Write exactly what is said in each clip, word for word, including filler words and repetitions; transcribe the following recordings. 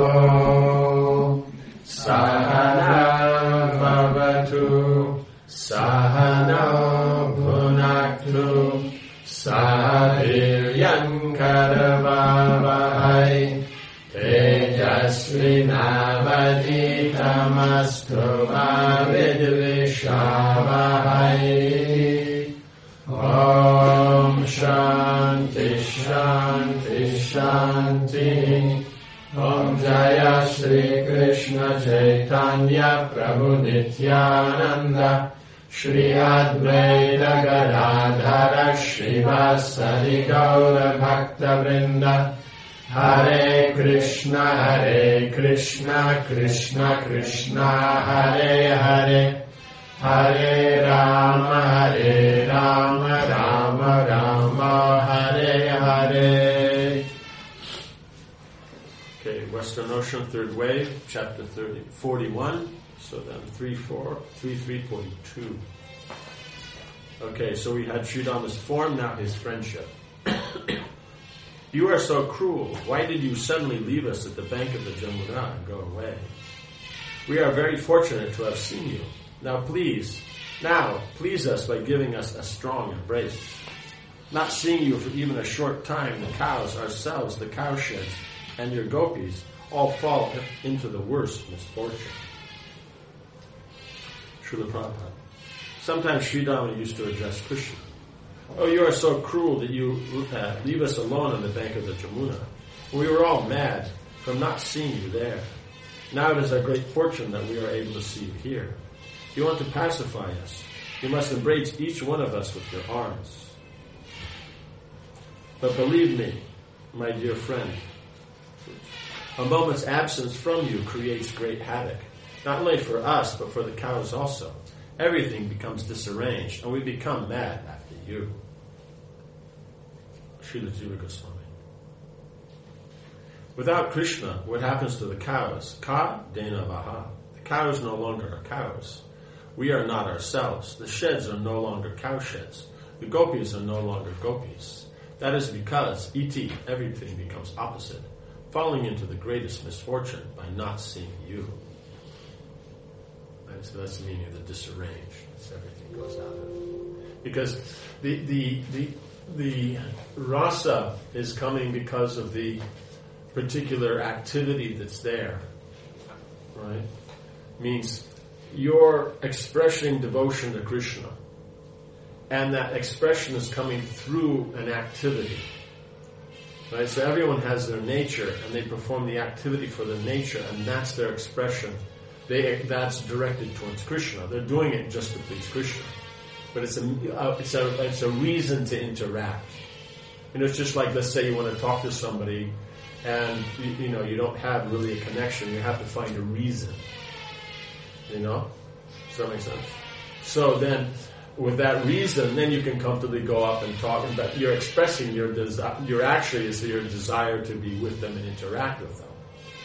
Sahana Bhavatu Sahana Bhunaktu Sahaviryam Karavavahai Tejasvinavaditamastu Vidvishavahai. Om Shanti Shanti Shanti. Om Jaya Shri Krishna Chaitanya Prabhu Nityananda Shri Advaita Gadadhara Shrivasadi Gaura Bhakta Vrinda. Hare Krishna Hare Krishna Krishna Krishna Hare Hare Hare Rama Hare Rama Rama Rama Hare Hare. Okay, Western Ocean, Third Wave, Chapter thirty, forty-one. So then three four, three three forty-two. Okay, so we had Sridhama's form, now his friendship. You are so cruel. Why did you suddenly leave us at the bank of the Jamuna and go away? We are very fortunate to have seen you. Now please, now please us by giving us a strong embrace. Not seeing you for even a short time, the cows, ourselves, the cowsheds, and your gopis all fall into the worst misfortune. Srila Prabhupada. Sometimes Sridhama used to address Krishna. Oh, you are so cruel that you uh, leave us alone on the bank of the Jamuna. We were all mad from not seeing you there. Now it is our great fortune that we are able to see you here. You want to pacify us. You must embrace each one of us with your arms. But believe me, my dear friend, a moment's absence from you creates great havoc, not only for us, but for the cows also. Everything becomes disarranged, and we become mad after you. Srila Jiva Goswami. Without Krishna, what happens to the cows? Ka dena vaha. The cows no longer are cows. We are not ourselves. The sheds are no longer cow sheds. The gopis are no longer gopis. That is because, iti, everything becomes opposite, falling into the greatest misfortune by not seeing you. And so that's the meaning of the disarranged. So everything goes out of it. Because the the the the rasa is coming because of the particular activity that's there. Right? Means you're expressing devotion to Krishna. And that expression is coming through an activity. Right? So everyone has their nature, and they perform the activity for the nature, and that's their expression. They, that's directed towards Krishna. They're doing it just to please Krishna. But it's a, uh, it's a, it's a reason to interact. You know, it's just like, let's say you want to talk to somebody, and, you, you know, you don't have really a connection. You have to find a reason. You know? Does that make sense? So then, with that reason, then you can comfortably go up and talk, and but you're expressing your desire, your actually is your desire to be with them and interact with them.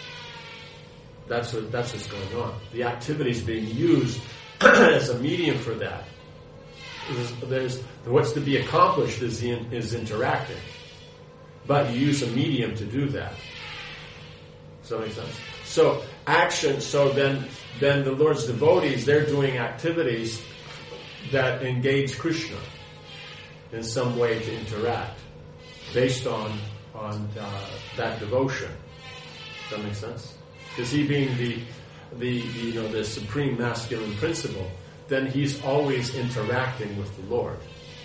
That's what, that's what's going on. The activity is being used as a medium for that. There's, there's what's to be accomplished is the, is interacting, but you use a medium to do that. Does that make sense? So action. So then, then the Lord's devotees, they're doing activities that engage Krishna in some way to interact, based on on uh, that devotion. Does that make sense? Because he being the, the the you know the supreme masculine principle, then he's always interacting with the Lord.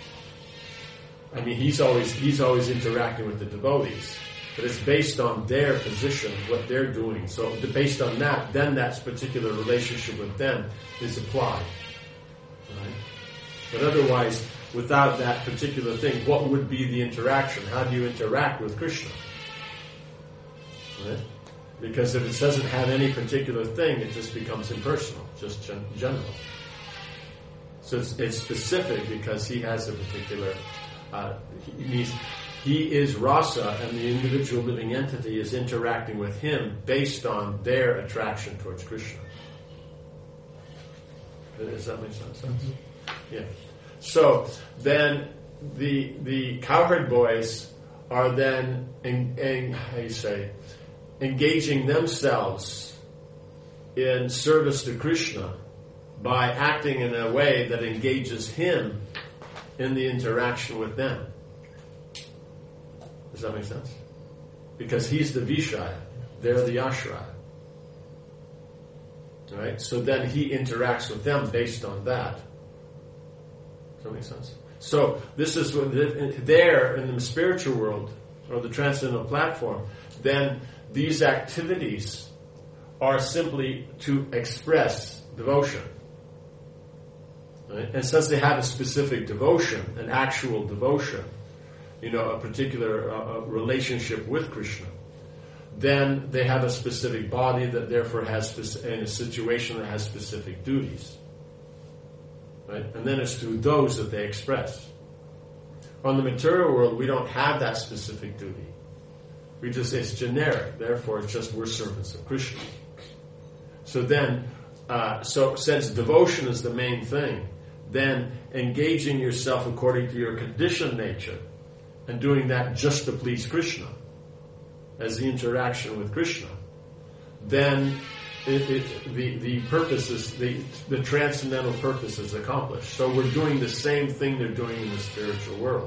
I mean, he's always he's always interacting with the devotees, but it's based on their position, what they're doing. So based on that, then that particular relationship with them is applied. Right? But otherwise, without that particular thing, what would be the interaction? How do you interact with Krishna? Right? Because if it doesn't have any particular thing, it just becomes impersonal, just gen- general. So it's, it's specific because he has a particular, uh, he means he is rasa, and the individual living entity is interacting with him based on their attraction towards Krishna. Does that make sense? Mm-hmm. Yeah. So then the the cowherd boys are then, in, in, how you say, engaging themselves in service to Krishna by acting in a way that engages him in the interaction with them. Does that make sense? Because he's the Vishaya, they're the Ashraya. Right? So then he interacts with them based on that. Does that make sense? So this is what there in the spiritual world, or the transcendental platform, then these activities are simply to express devotion. Right? And since they have a specific devotion, an actual devotion, you know, a particular uh, relationship with Krishna, then they have a specific body that therefore has, speci- in a situation that has specific duties. Right? And then it's through those that they express. On the material world, we don't have that specific duty. We just, it's generic. Therefore, it's just we're servants of Krishna. So then, uh, so since devotion is the main thing, then engaging yourself according to your conditioned nature and doing that just to please Krishna as the interaction with Krishna, then it, it, the, the purpose is, the, the transcendental purpose is accomplished. So we're doing the same thing they're doing in the spiritual world.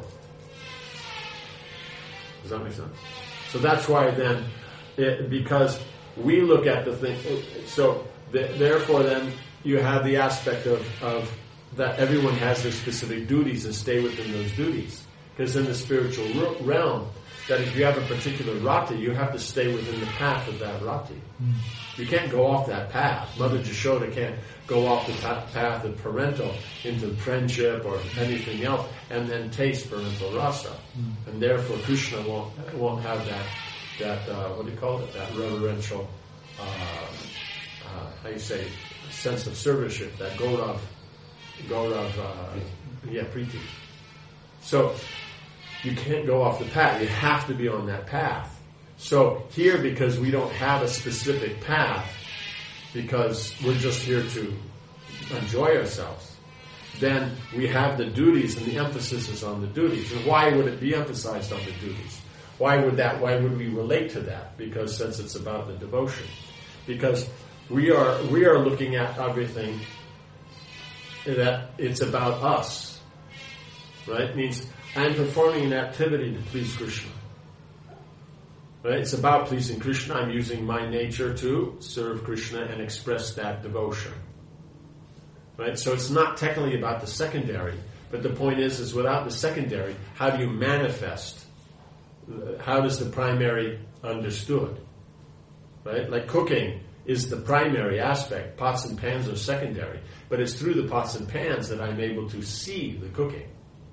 Does that make sense? So that's why then, it, because we look at the thing, so the, therefore then you have the aspect of, of that everyone has their specific duties and stay within those duties. Because in the spiritual realm, that if you have a particular rati, you have to stay within the path of that rati. Mm. You can't go off that path. Mother Jashoda can't go off the path of parental into friendship or anything else and then taste parental rasa. Mm. And therefore Krishna won't won't have that, that uh, what do you call it, that reverential, uh, uh, how you say, sense of servitorship, that Gaurav, Gaurav, uh, yeah, Preeti. So, you can't go off the path. You have to be on that path. So here, because we don't have a specific path, because we're just here to enjoy ourselves, then we have the duties, and the emphasis is on the duties. And why would it be emphasized on the duties? Why would that? Why would we relate to that? Because since it's about the devotion, because we are we are looking at everything that it's about us, right? It means I'm performing an activity to please Krishna. Right? It's about pleasing Krishna. I'm using my nature to serve Krishna and express that devotion. Right? So it's not technically about the secondary, but the point is, is without the secondary, how do you manifest? How does the primary understood? Right? Like cooking is the primary aspect. Pots and pans are secondary. But it's through the pots and pans that I'm able to see the cooking.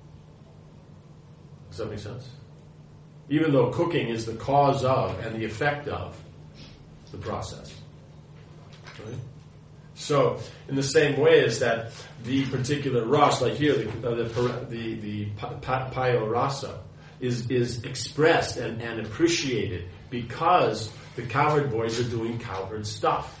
Does that make sense? Even though cooking is the cause of and the effect of the process. Right? So, in the same way as that the particular rasa, like here, the uh, the the, the payo rasa, is is expressed and, and appreciated because the cowherd boys are doing cowherd stuff.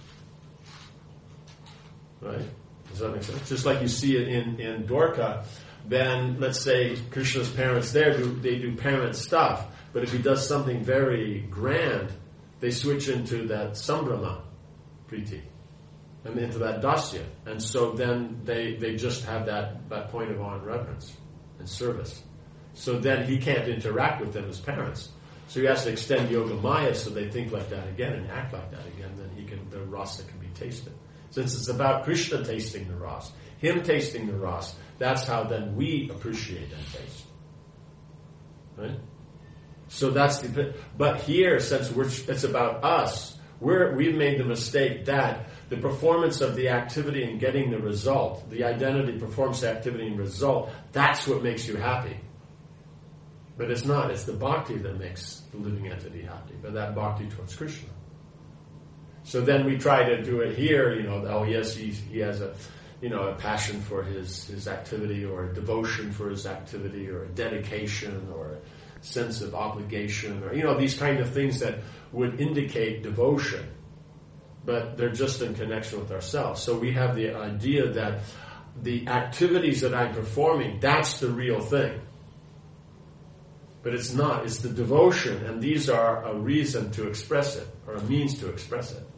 Right? Does that make sense? Just like you see it in, in Dwarka, then let's say Krishna's parents there, do they do parent stuff, but if he does something very grand, they switch into that Sambrama Priti, and into that Dasya. And so then they, they just have that, that point of awe and reverence and service. So then he can't interact with them as parents. So he has to extend Yoga Maya so they think like that again and act like that again, then he can, the rasa can be tasted. Since it's about Krishna tasting the rasa, him tasting the rasa, that's how then we appreciate and taste. Right? So that's the, but here, since we're, it's about us, we're, we've made the mistake that the performance of the activity and getting the result, the identity performs the activity and result, that's what makes you happy. But it's not, it's the bhakti that makes the living entity happy, but that bhakti towards Krishna. So then we try to do it here, you know, oh yes, he, he has a, you know, a passion for his, his activity, or a devotion for his activity, or a dedication, or a sense of obligation, or, you know, these kind of things that would indicate devotion, but they're just in connection with ourselves. So we have the idea that the activities that I'm performing, that's the real thing. But it's not. It's the devotion, and these are a reason to express it, or a means to express it.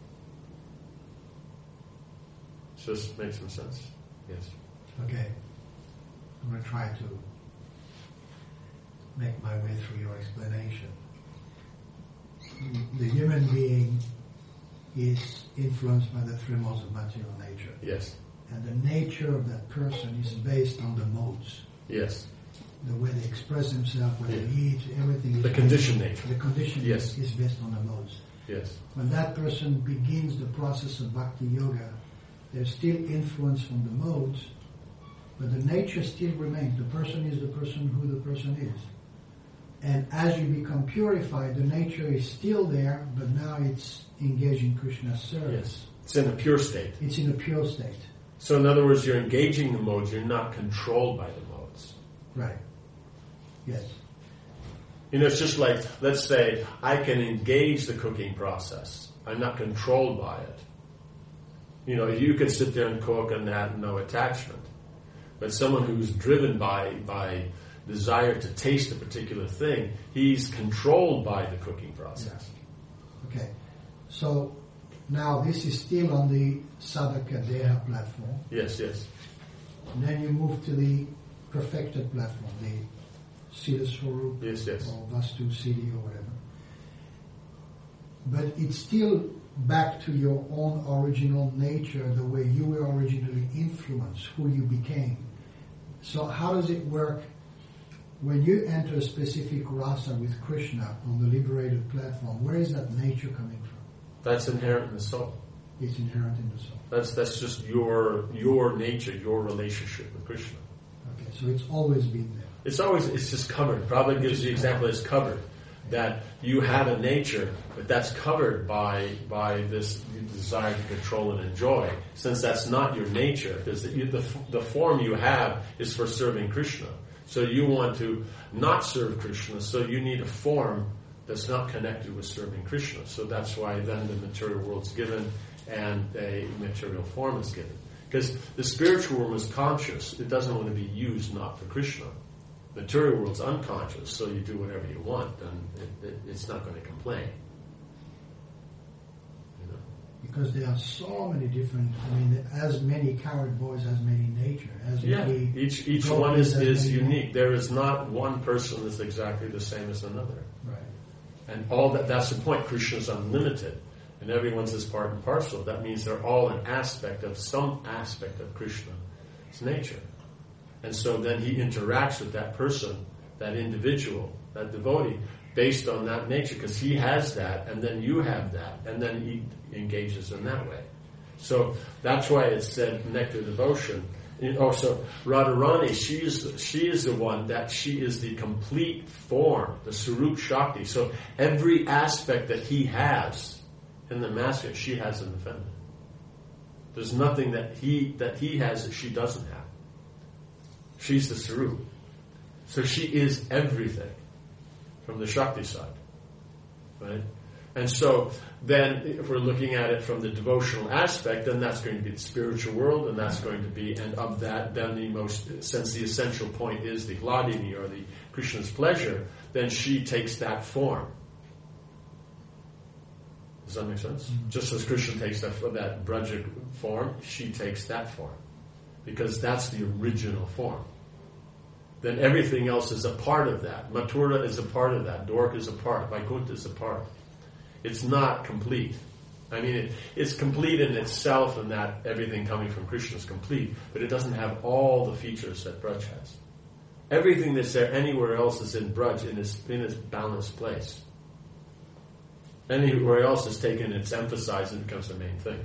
Does this make some sense? Yes. Okay. I'm going to try to make my way through your explanation. The human being is influenced by the three modes of material nature. Yes. And the nature of that person is based on the modes. Yes. The way they express themselves, where yeah. they eat, everything is the conditioned nature. The condition yes. is based on the modes. Yes. When that person begins the process of bhakti yoga, they're still influenced from the modes, but the nature still remains. The person is the person who the person is. And as you become purified, the nature is still there, but now it's engaged in Krishna's service. Yes. It's in a pure state. It's in a pure state. So in other words, you're engaging the modes, you're not controlled by the modes. Right. Yes. You know, it's just like, let's say, I can engage the cooking process. I'm not controlled by it. You know, you could sit there and cook and have no attachment. But someone who's driven by by desire to taste a particular thing, he's controlled by the cooking process. Yeah. Okay. So now this is still on the Sadhaka Deha platform. Yes, yes. And then you move to the perfected platform, the Siddha Swarup yes, yes. or Vastu Siddhi or whatever. But it's still back to your own original nature, the way you were originally influenced, who you became. So how does it work when you enter a specific rasa with Krishna on the liberated platform? Where is that nature coming from? That's inherent in the soul. It's inherent in the soul. That's that's just your your nature, your relationship with Krishna. Okay, so it's always been there. It's always it's just covered. Prabhupada gives the example as covered. That you have a nature, but that's covered by by this desire to control and enjoy. Since that's not your nature, because the, the the form you have is for serving Krishna. So you want to not serve Krishna, so you need a form that's not connected with serving Krishna. So that's why then the material world's given and a material form is given. Because the spiritual world is conscious; it doesn't want to be used not for Krishna. Material world's unconscious, so you do whatever you want, and it, it, it's not going to complain. You know? Because there are so many different, I mean, as many coward boys, as many nature, as yeah, many... each each one is, is unique. There is not one person that's exactly the same as another. Right. And all that, that's the point. Krishna's unlimited, and everyone's is part and parcel. That means they're all an aspect of some aspect of Krishna's nature. And so then he interacts with that person, that individual, that devotee, based on that nature, because he has that, and then you have that, and then he engages in that way. So that's why it's said nectar devotion. And also, Radharani, she is, she is the one that she is the complete form, the Sarup Shakti. So every aspect that he has in the master, she has in the feminine. There's nothing that he that he has that she doesn't have. She's the Sarup. So she is everything from the Shakti side. Right? And so then if we're looking at it from the devotional aspect, then that's going to be the spiritual world, and that's going to be, and of that, then the most, since the essential point is the Hladini, or the Krishna's pleasure, then she takes that form. Does that make sense? Mm-hmm. Just as Krishna takes that, that Braja form, she takes that form. Because that's the original form. Then everything else is a part of that. Mathura is a part of that. Dwarka is a part. Vaikuntha is a part. It's not complete. I mean, it, it's complete in itself, in that everything coming from Krishna is complete, but it doesn't have all the features that Braj has. Everything that's there anywhere else is in Braj, in its, in its balanced place. Anywhere else is taken, it's emphasized, and becomes the main thing.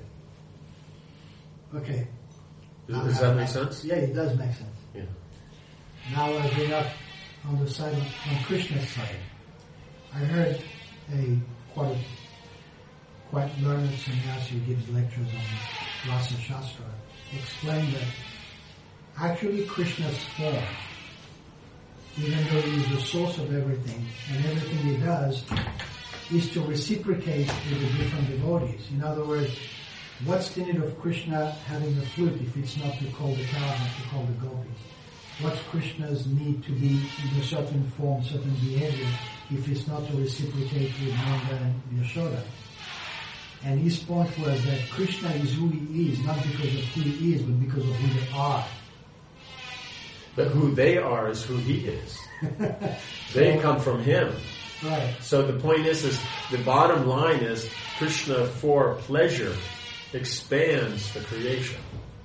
Okay. Does, does that make sense? Yeah, it does make sense. Yeah. Now as we are on the side, of, on Krishna's side, I heard a quite quite learned sannyasi who gives lectures on Rasa Shastra explain that actually Krishna's form, even though he is the source of everything, and everything he does is to reciprocate with the different devotees. In other words, what's the need of Krishna having the flute if it's not to call the cows, not to call the gopis? what's Krishna's need to be in a certain form, certain behavior, if it's not to reciprocate with Nanda and Yashoda. And his point was that Krishna is who he is, not because of who he is, but because of who they are. But who they are is who he is. They come from him. Right. So the point is, is the bottom line is Krishna for pleasure expands the creation.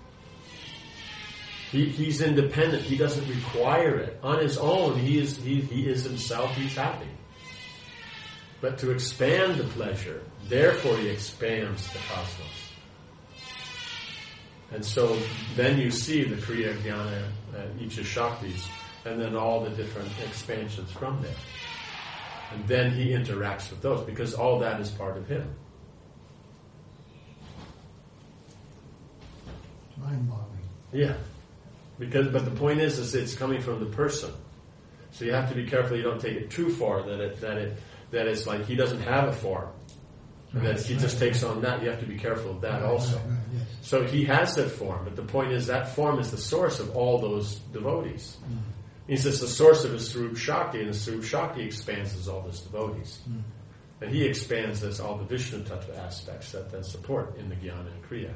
He, he's independent. He doesn't require it. On his own, he is he, he is himself. He's happy. But to expand the pleasure, therefore he expands the cosmos. And so then you see the Kriya, Jnana, uh, Icha Shaktis, and then all the different expansions from there. And then he interacts with those, because all that is part of him. Mind-boggling. Yeah. Because, but the point is, is it's coming from the person. So you have to be careful you don't take it too far, that it, that it, that it's like he doesn't have a form. And that he just takes on that. You have to be careful of that Right, also. right, right, yes. So he has that form, but the point is that form is the source of all those devotees. Mm. He says the source of his Swarup Shakti, and the Swarup Shakti expands as all those devotees. Mm. And he expands as all the Vishnu Tattva aspects that then support in the Jnana and Kriya.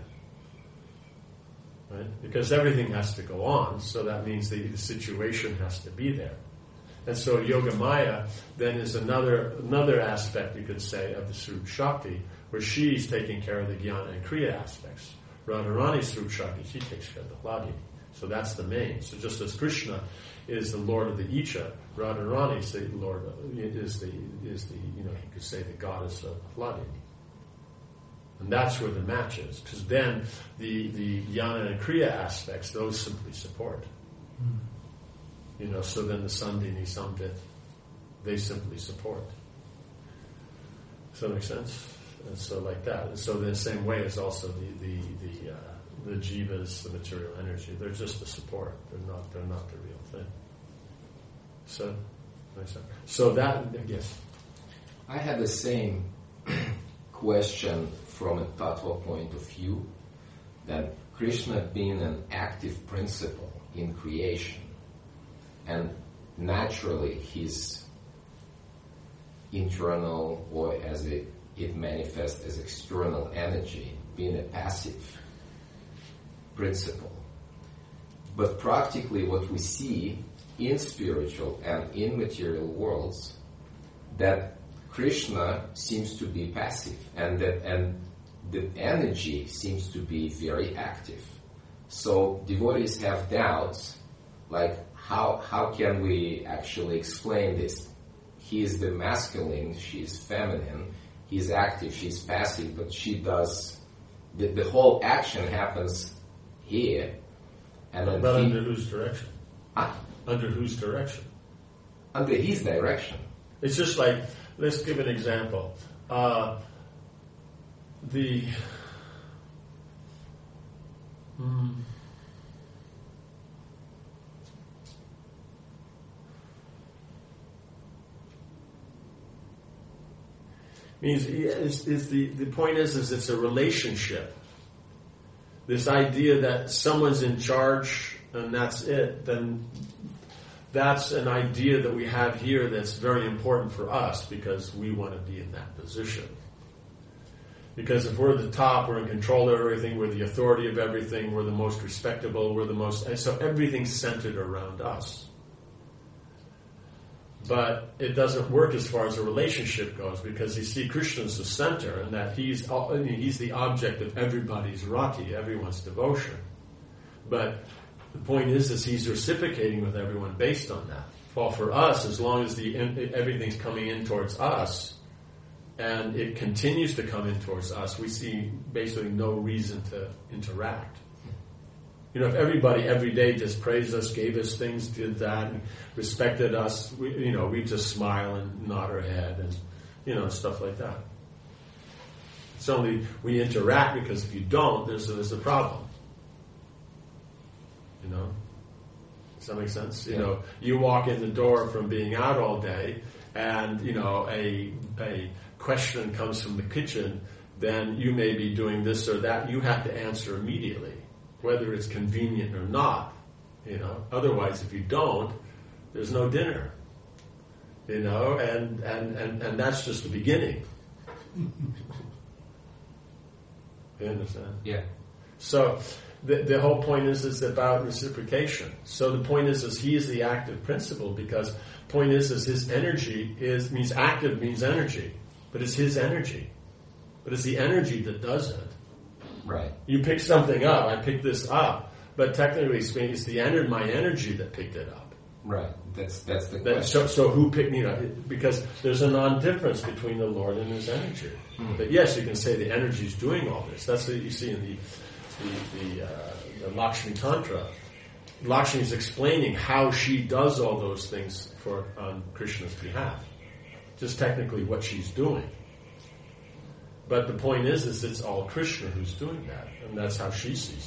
Right? Because everything has to go on, so that means the, the situation has to be there. And so Yogamaya then is another another aspect, you could say, of the Swarup Shakti, where she's taking care of the Jnana and Kriya aspects. Radharani's Swarup Shakti, she takes care of the Hladini. So that's the main. So just as Krishna is the Lord of the Icha, Radharani is the Lord of, is the is the you know you could say the goddess of Hladini. And that's where the match is, because then the the Jnana and Kriya aspects, those simply support. Mm. You know, so then the Sandhini, Samvit, they simply support. Does that make sense? And so like that. And so in the same way as also the the the, uh, the jivas, the material energy, they're just the support. They're not they're not the real thing. So, so that yes. I had the same question from a tattva point of view, that Krishna being an active principle in creation, and naturally his internal, or as it, it manifests as external energy, being a passive principle. But practically what we see in spiritual and in material worlds, that Krishna seems to be passive, and that and the energy seems to be very active. So devotees have doubts, like how how can we actually explain this? He is the masculine, she is feminine, he is active, she is passive, but she does, the, the whole action happens here. And then but he, under whose direction? Ah, Under whose direction? under his direction. It's just like, let's give an example. Uh, the mm, means is, is the the point is is it's a relationship. This idea that someone's in charge and that's it, then that's an idea that we have here that's very important for us because we want to be in that position. Because if we're the top, we're in control of everything, we're the authority of everything, we're the most respectable, we're the most, and so everything's centered around us. But it doesn't work as far as a relationship goes, because you see Krishna's the center, and that he's he's the object of everybody's rati, everyone's devotion. But the point is, is he's reciprocating with everyone based on that. Well, for us, as long as the everything's coming in towards us, and it continues to come in towards us, we see basically no reason to interact. You know, if everybody every day just praised us, gave us things, did that, and respected us, we, you know, we just smile and nod our head and, you know, stuff like that. It's only we interact because if you don't, there's a, there's a problem. You know? Does that make sense? You Yeah. know, you walk in the door from being out all day and, you know, a a question comes from the kitchen, then you may be doing this or that. You have to answer immediately, whether it's convenient or not. You know, otherwise, if you don't, there's no dinner. You know, and and and, and that's just the beginning. You understand? Yeah. So the the whole point is is about reciprocation. So the point is is he is the active principle, because point is is his energy is means active means energy, but it's his energy, but it's the energy that does it. Right. You pick something up. I picked this up, but technically speaking, it's the ener- my energy that picked it up. Right. That's that's the That, question. so, so who picked, you know, because there's a non-difference between the Lord and his energy. Mm. But yes, you can say the energy is doing all this. That's what you see in the the, the, uh, the Lakshmi Tantra. Lakshmi is explaining how she does all those things for on Krishna's behalf. Just technically what she's doing. But the point is, is it's all Krishna who's doing that, and that's how she sees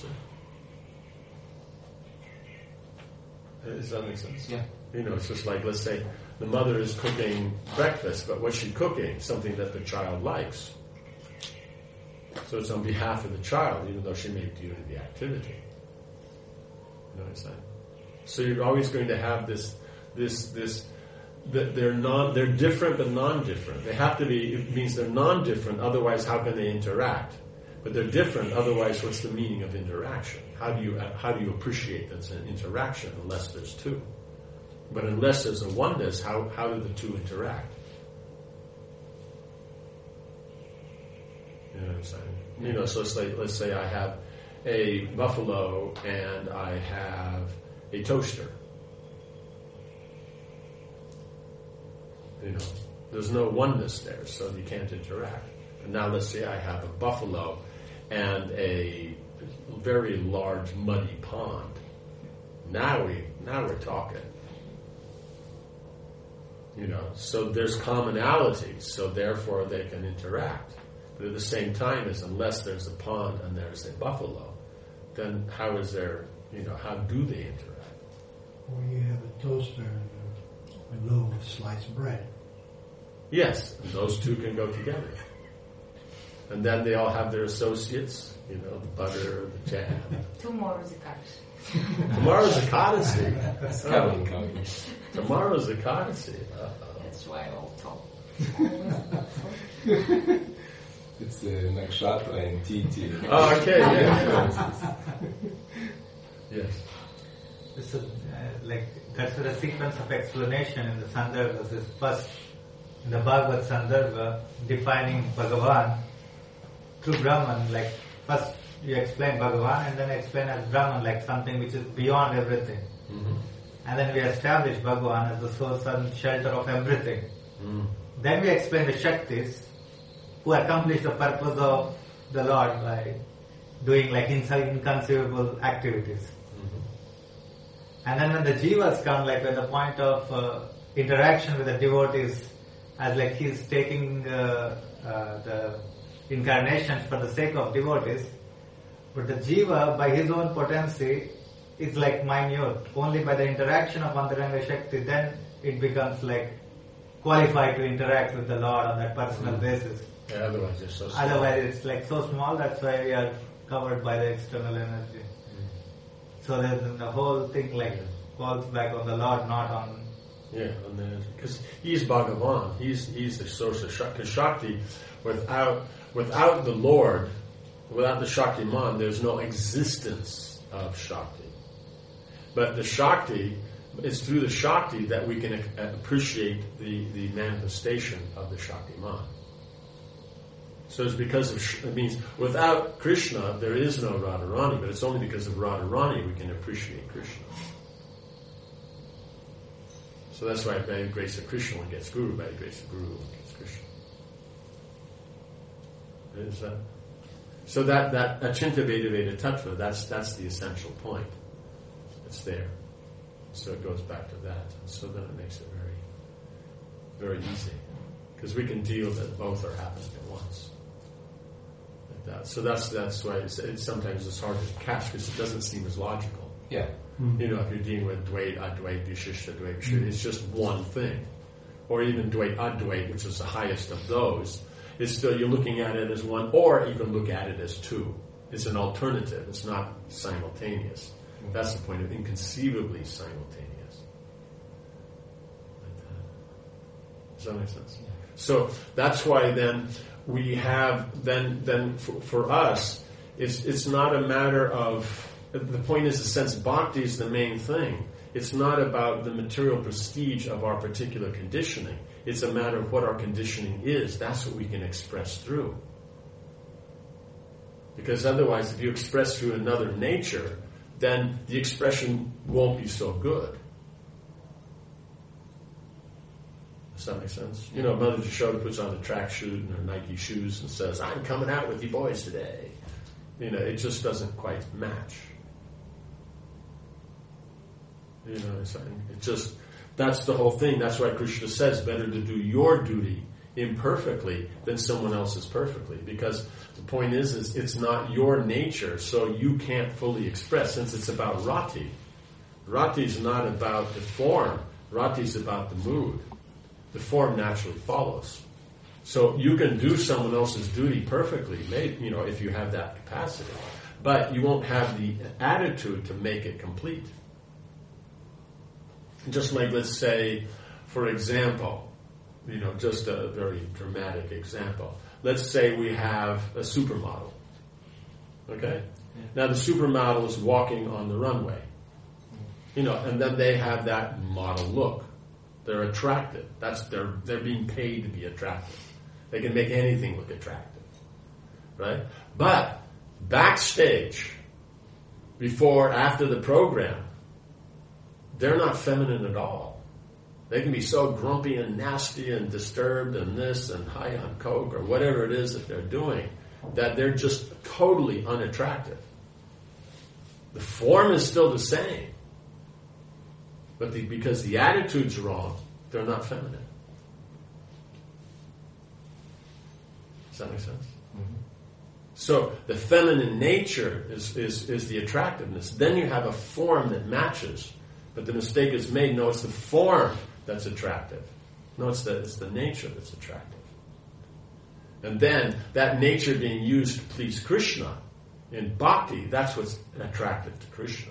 it. Does that make sense? Yeah. You know, it's just like, let's say, the mother is cooking breakfast, but what's she cooking? Something that the child likes. So it's on behalf of the child, even though she may be doing the activity. You know what I'm saying? So you're always going to have this, this, this. That they're non, they're different but non-different. They have to be. It means they're non-different. Otherwise, how can they interact? But they're different. Otherwise, what's the meaning of interaction? How do you how do you appreciate that's an interaction unless there's two? But unless there's a oneness, how how do the two interact? You know what I'm saying? You know, so let's say, let's say I have a buffalo and I have a toaster. You know, there's no oneness there, so you can't interact. And now let's say I have a buffalo and a very large muddy pond. Now we now we're talking. You know, so there's commonality, so therefore they can interact. But at the same time, as unless there's a pond and there's a buffalo, then how is there? You know, how do they interact? Or you have a toaster and a loaf of sliced bread. Yes, and those two can go together. And then they all have their associates, you know, the butter, the jam. Tomorrow's Ekadashi. Tomorrow's Ekadashi. It's coming, coming. Tomorrow's Ekadashi. Uh-oh. That's why I'll talk. It's uh, Nakshatra and T T. Oh, okay, yeah. Yes. So, uh, like, that's the sequence of explanation in the Sandarbhas is first, in the Bhagavad Sandarbha, defining Bhagavan through Brahman, like, first you explain Bhagavan and then explain as Brahman, like something which is beyond everything. Mm-hmm. And then we establish Bhagavan as the source and shelter of everything. Mm. Then we explain the Shaktis, who accomplish the purpose of the Lord by doing like inconceivable activities. Mm-hmm. And then when the jivas come, like when the point of uh, interaction with the devotees, as like he's taking uh, uh, the incarnations for the sake of devotees, but the jiva, by his own potency, is like minute. Only by the interaction of Antaranga Shakti, then it becomes like qualified to interact with the Lord on that personal Mm-hmm. basis. Yeah, otherwise it's so small. Otherwise it's like so small, that's why we are covered by the external energy. Mm. So then the whole thing like falls back on the Lord, not on... Yeah, and then because he's Bhagavan, he's he's the source of Shakti. Because Shakti, without without the Lord, without the Shaktiman, there's no existence of Shakti. But the Shakti, it's through the Shakti that we can appreciate the, the manifestation of the Shaktiman. So it's because of, it means without Krishna, there is no Radharani, but it's only because of Radharani we can appreciate Krishna. So that's why by the grace of Krishna one gets Guru, by the grace of Guru one gets Krishna. Is that? So that, that Achinta Veda Veda Tattva, that's, that's the essential point. It's there. So it goes back to that. So then it makes it very, very easy. Because we can deal that both are happening at once. Like that. So that's that's why it's, it's sometimes it's hard to catch because it doesn't seem as logical. Yeah. Mm-hmm. You know, if you're dealing with Dvait, Advait, Vishishta, Dvait, Vishishta, it's just one thing. Or even Dvait, Advait, which is the highest of those, it's still, you're looking at it as one, or you can look at it as two. It's an alternative. It's not simultaneous. That's the point of inconceivably simultaneous. Like that. Does that make sense? Yeah. So that's why then we have then then for, for us it's it's not a matter of the point is the sense bhakti is the main thing. It's not about the material prestige of our particular conditioning. It's a matter of what our conditioning is. That's what we can express through. Because otherwise, if you express through another nature, then the expression won't be so good. Does that make sense? You know, Mother Yashoda puts on a tracksuit and her Nike shoes and says, "I'm coming out with you boys today." You know, it just doesn't quite match. You know, it's, it just, that's the whole thing. That's why Krishna says, better to do your duty imperfectly than someone else's perfectly. Because the point is, is it's not your nature, so you can't fully express. Since it's about rati, rati is not about the form. Rati is about the mood. The form naturally follows. So you can do someone else's duty perfectly, maybe, you know, if you have that capacity. But you won't have the attitude to make it complete. Just like, let's say, for example, you know, just a very dramatic example. Let's say we have a supermodel. Okay? Yeah. Now the supermodel is walking on the runway. You know, and then they have that model look. They're attractive. That's they're they're being paid to be attractive. They can make anything look attractive. Right? But backstage, before, after the program, they're not feminine at all. They can be so grumpy and nasty and disturbed and this and high on coke or whatever it is that they're doing that they're just totally unattractive. The form is still the same. But the, because the attitude's wrong, they're not feminine. Does that make sense? Mm-hmm. So the feminine nature is, is, is the attractiveness. Then you have a form that matches. But the mistake is made, no, it's the form that's attractive. No, it's the, it's the nature that's attractive. And then that nature being used to please Krishna in bhakti, that's what's attractive to Krishna.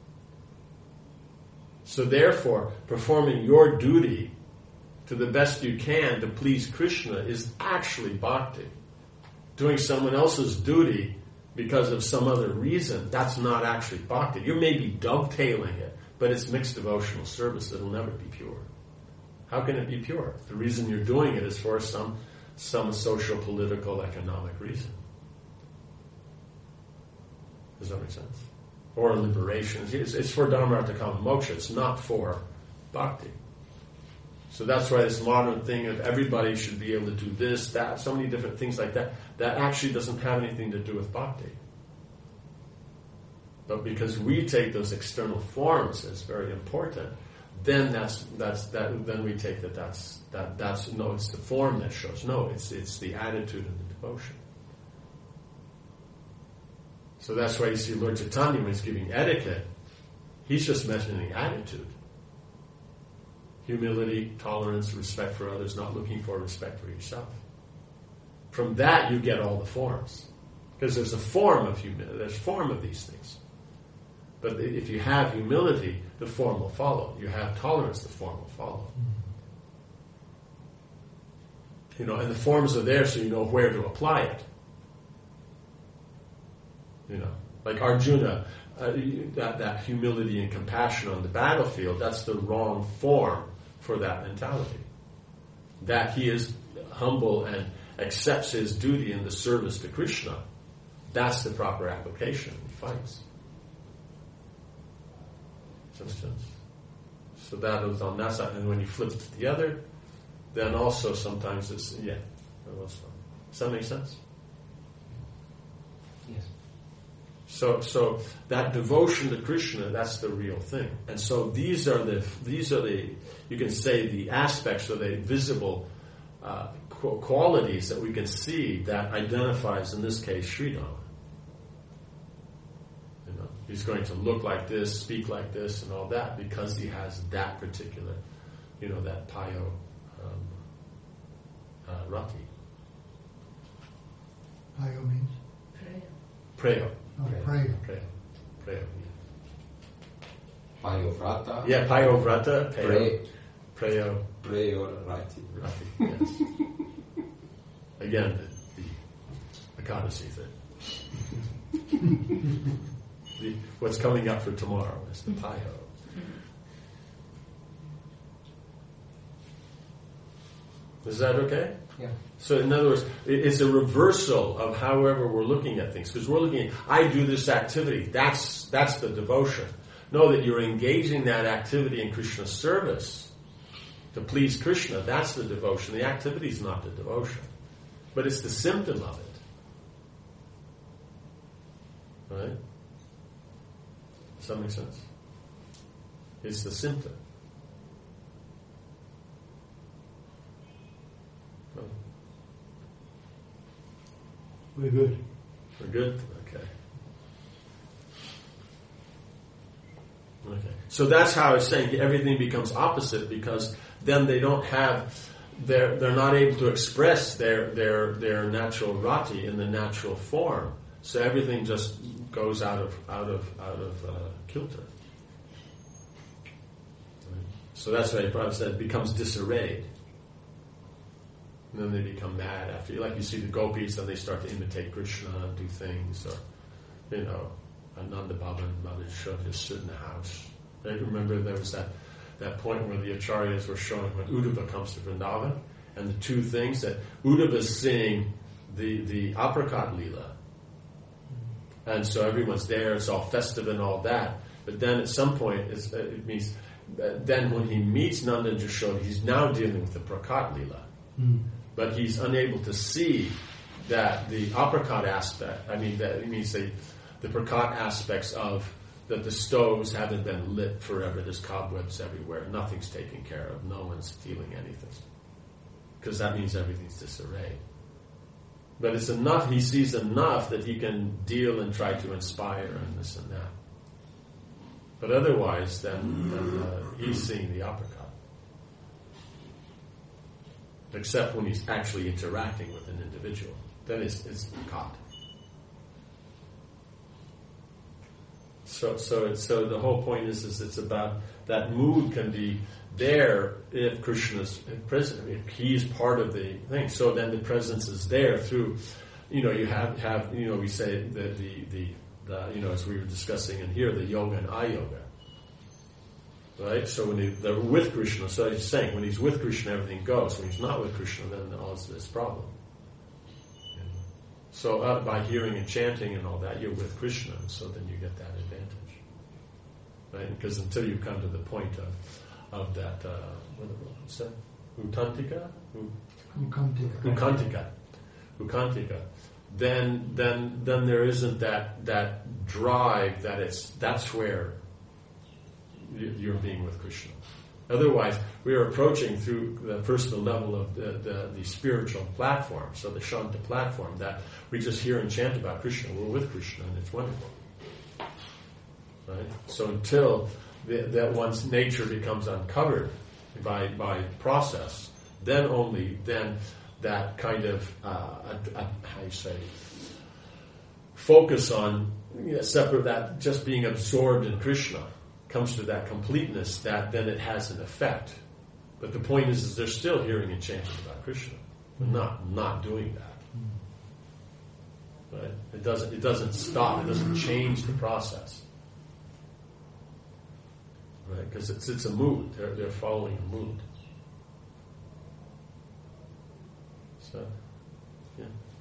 So therefore, performing your duty to the best you can to please Krishna is actually bhakti. Doing someone else's duty because of some other reason, that's not actually bhakti. You may be dovetailing it, but it's mixed devotional service. It'll never be pure. How can it be pure? The reason you're doing it is for some some social, political, economic reason. Does that make sense? Or liberation. It's, it's for Dharmartha Kama Moksha. It's not for bhakti. So that's why this modern thing of everybody should be able to do this, that, so many different things like that, that actually doesn't have anything to do with bhakti. But because we take those external forms as very important, then that's that's that. Then we take that that's that that's no. It's the form that shows. No, it's it's the attitude and the devotion. So that's why you see Lord Chaitanya when he's giving etiquette, he's just mentioning attitude, humility, tolerance, respect for others, not looking for respect for yourself. From that you get all the forms, because there's a form of humility. There's a form of these things. But if you have humility, the form will follow. You have tolerance, the form will follow. You know, and the forms are there so you know where to apply it. You know, like Arjuna, uh, that, that humility and compassion on the battlefield, that's the wrong form for that mentality. That he is humble and accepts his duty in the service to Krishna, that's the proper application. He fights. So that is on that side, and when you flip to the other, then also sometimes it's yeah. Does that make sense? Yes. So, so that devotion to Krishna, that's the real thing. And so these are the these are the you can say the aspects or the visible uh, qualities that we can see that identifies in this case Sridhar. He's going to look like this, speak like this, and all that because he has that particular, you know, that payo um, uh, rati. Payo means? Preyo. Oh, prayo. Preyo. Preyo. Yeah. Payovrata. Yeah, Payovrata, Payo, Pre, Prayo, Prayorati. Rati, yes. Again, the, the Ekadasi thing. the, what's coming up for tomorrow is the Payo. Is that okay? Yeah. So in other words, it- it's a reversal of however we're looking at things. Because we're looking at, I do this activity, that's that's the devotion. Know that you're engaging that activity in Krishna's service to please Krishna. That's the devotion. The activity is not the devotion. But it's the symptom of it. Right? Does that make sense? It's the symptom. Oh. We're good. We're good? Okay. Okay. So that's how I was saying everything becomes opposite, because then they don't have, they're, they're not able to express their, their, their natural rati in the natural form. So everything just goes out of, out of, out of uh, kilter. So that's why Prabhupada said it becomes disarrayed. And then they become mad after. Like you see the gopis, then they start to imitate Krishna and do things. Or, you know, Nanda Baba and Mother Yashoda just stood in the house. Right? Remember there was that, that point where the acharyas were showing when Uddhava comes to Vrindavan, and the two things that Uddhava is seeing the, the apricot lila. And so everyone's there, it's all festive and all that. But then at some point, it's, uh, it means, uh, then when he meets Nanda and Yashoda, he's now dealing with the prakat lila. Mm. But he's unable to see that the apricot aspect, I mean, that it means the, the prakat aspects of that the stoves haven't been lit forever, there's cobwebs everywhere, nothing's taken care of, no one's feeling anything. Because that means everything's disarrayed. But it's enough, he sees enough that he can deal and try to inspire and this and that. But otherwise, then, then uh, he's seeing the apricot. Except when he's actually interacting with an individual. Then it's, it's caught. So, so, it's, so the whole point is, is it's about that mood can be there if Krishna's present, if he's part of the thing. So then the presence is there through, you know, you have, have you know, we say the, the, the, the you know, as we were discussing in here, the yoga and ayoga. Right? So when they, they're with Krishna, so he's saying, when he's with Krishna, everything goes. When he's not with Krishna, then all is this problem. You know? So uh, by hearing and chanting and all that, you're with Krishna, and so then you get that advantage. Right? Because until you come to the point of of that, uh, what's that? Utantika? Ukantika. Ukantika. Ukantika. Then, then, then there isn't that that drive that it's that's where you're being with Krishna. Otherwise, we are approaching through the personal level of the, the, the spiritual platform, so the Shanta platform, that we just hear and chant about Krishna. We're with Krishna, and it's wonderful. Right? So until the, that one's nature becomes uncovered by by process, then only then that kind of uh, a, a, how you say focus on you know, separate that just being absorbed in Krishna comes to that completeness, that then it has an effect. But the point is, is they're still hearing and chanting about Krishna, but not not doing that. Right? It doesn't it doesn't stop. It doesn't change the process. Right? Because it's it's a mood. They're they're following a mood. So, yeah.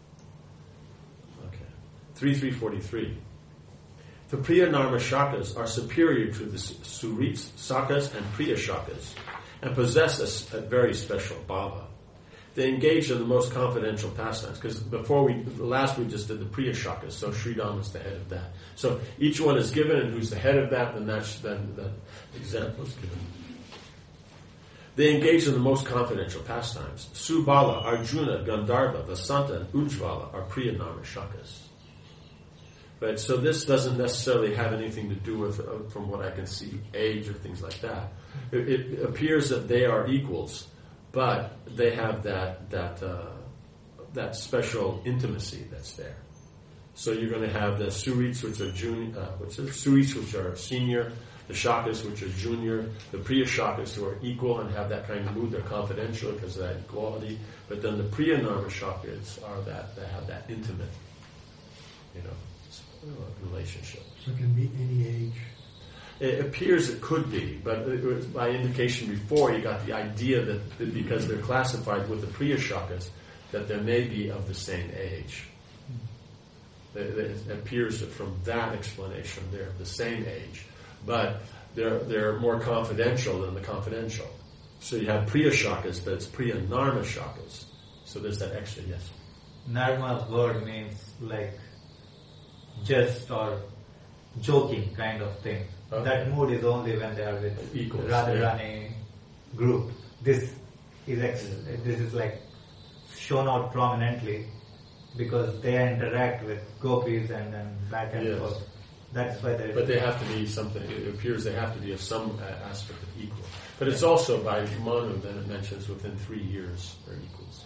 Okay. Three three forty three. The Priya Narma Shakas are superior to the Surits, Sakas, and Priya Shakas, and possess a, a very special bhava. They engage in the most confidential pastimes, because before we, last we just did the Priya Shakas, so Sridham is the head of that. So each one is given, and who's the head of that, and that's, then the example is given. They engage in the most confidential pastimes. Subala, Arjuna, Gandharva, Vasanta, and Ujjvala are Priya Narma Shakas. Right, so this doesn't necessarily have anything to do with, uh, from what I can see, age or things like that. It, it appears that they are equals, but they have that that uh, that special intimacy that's there. So you're going to have the Surits, which are junior, uh, what's it? Surits, which are senior, the Shakas, which are junior, the Priya Shakas, who are equal and have that kind of mood. They're confidential because of that equality. But then the Priya Narma Shakas are that that have that intimate, you know, relationship. So it can be any age. It appears it could be, but it was by indication before you got the idea that, that because they're classified with the Priya Shakas, that they may be of the same age. It, it appears that from that explanation they're of the same age, but they're they're more confidential than the confidential. So you have Priya Shakas, but it's Priya Narma Shakas. So there's that extra, yes. Narma's word means like just or joking kind of thing. Okay. That mood is only when they are with Equals, Radharani group. This is ex- this is like shown out prominently because they interact with gopis and then back and Yes. forth. That's why they. But they have to be something, it appears they have to be of some uh, aspect of equal. But it's also by Manu, then it mentions within three years they're equals.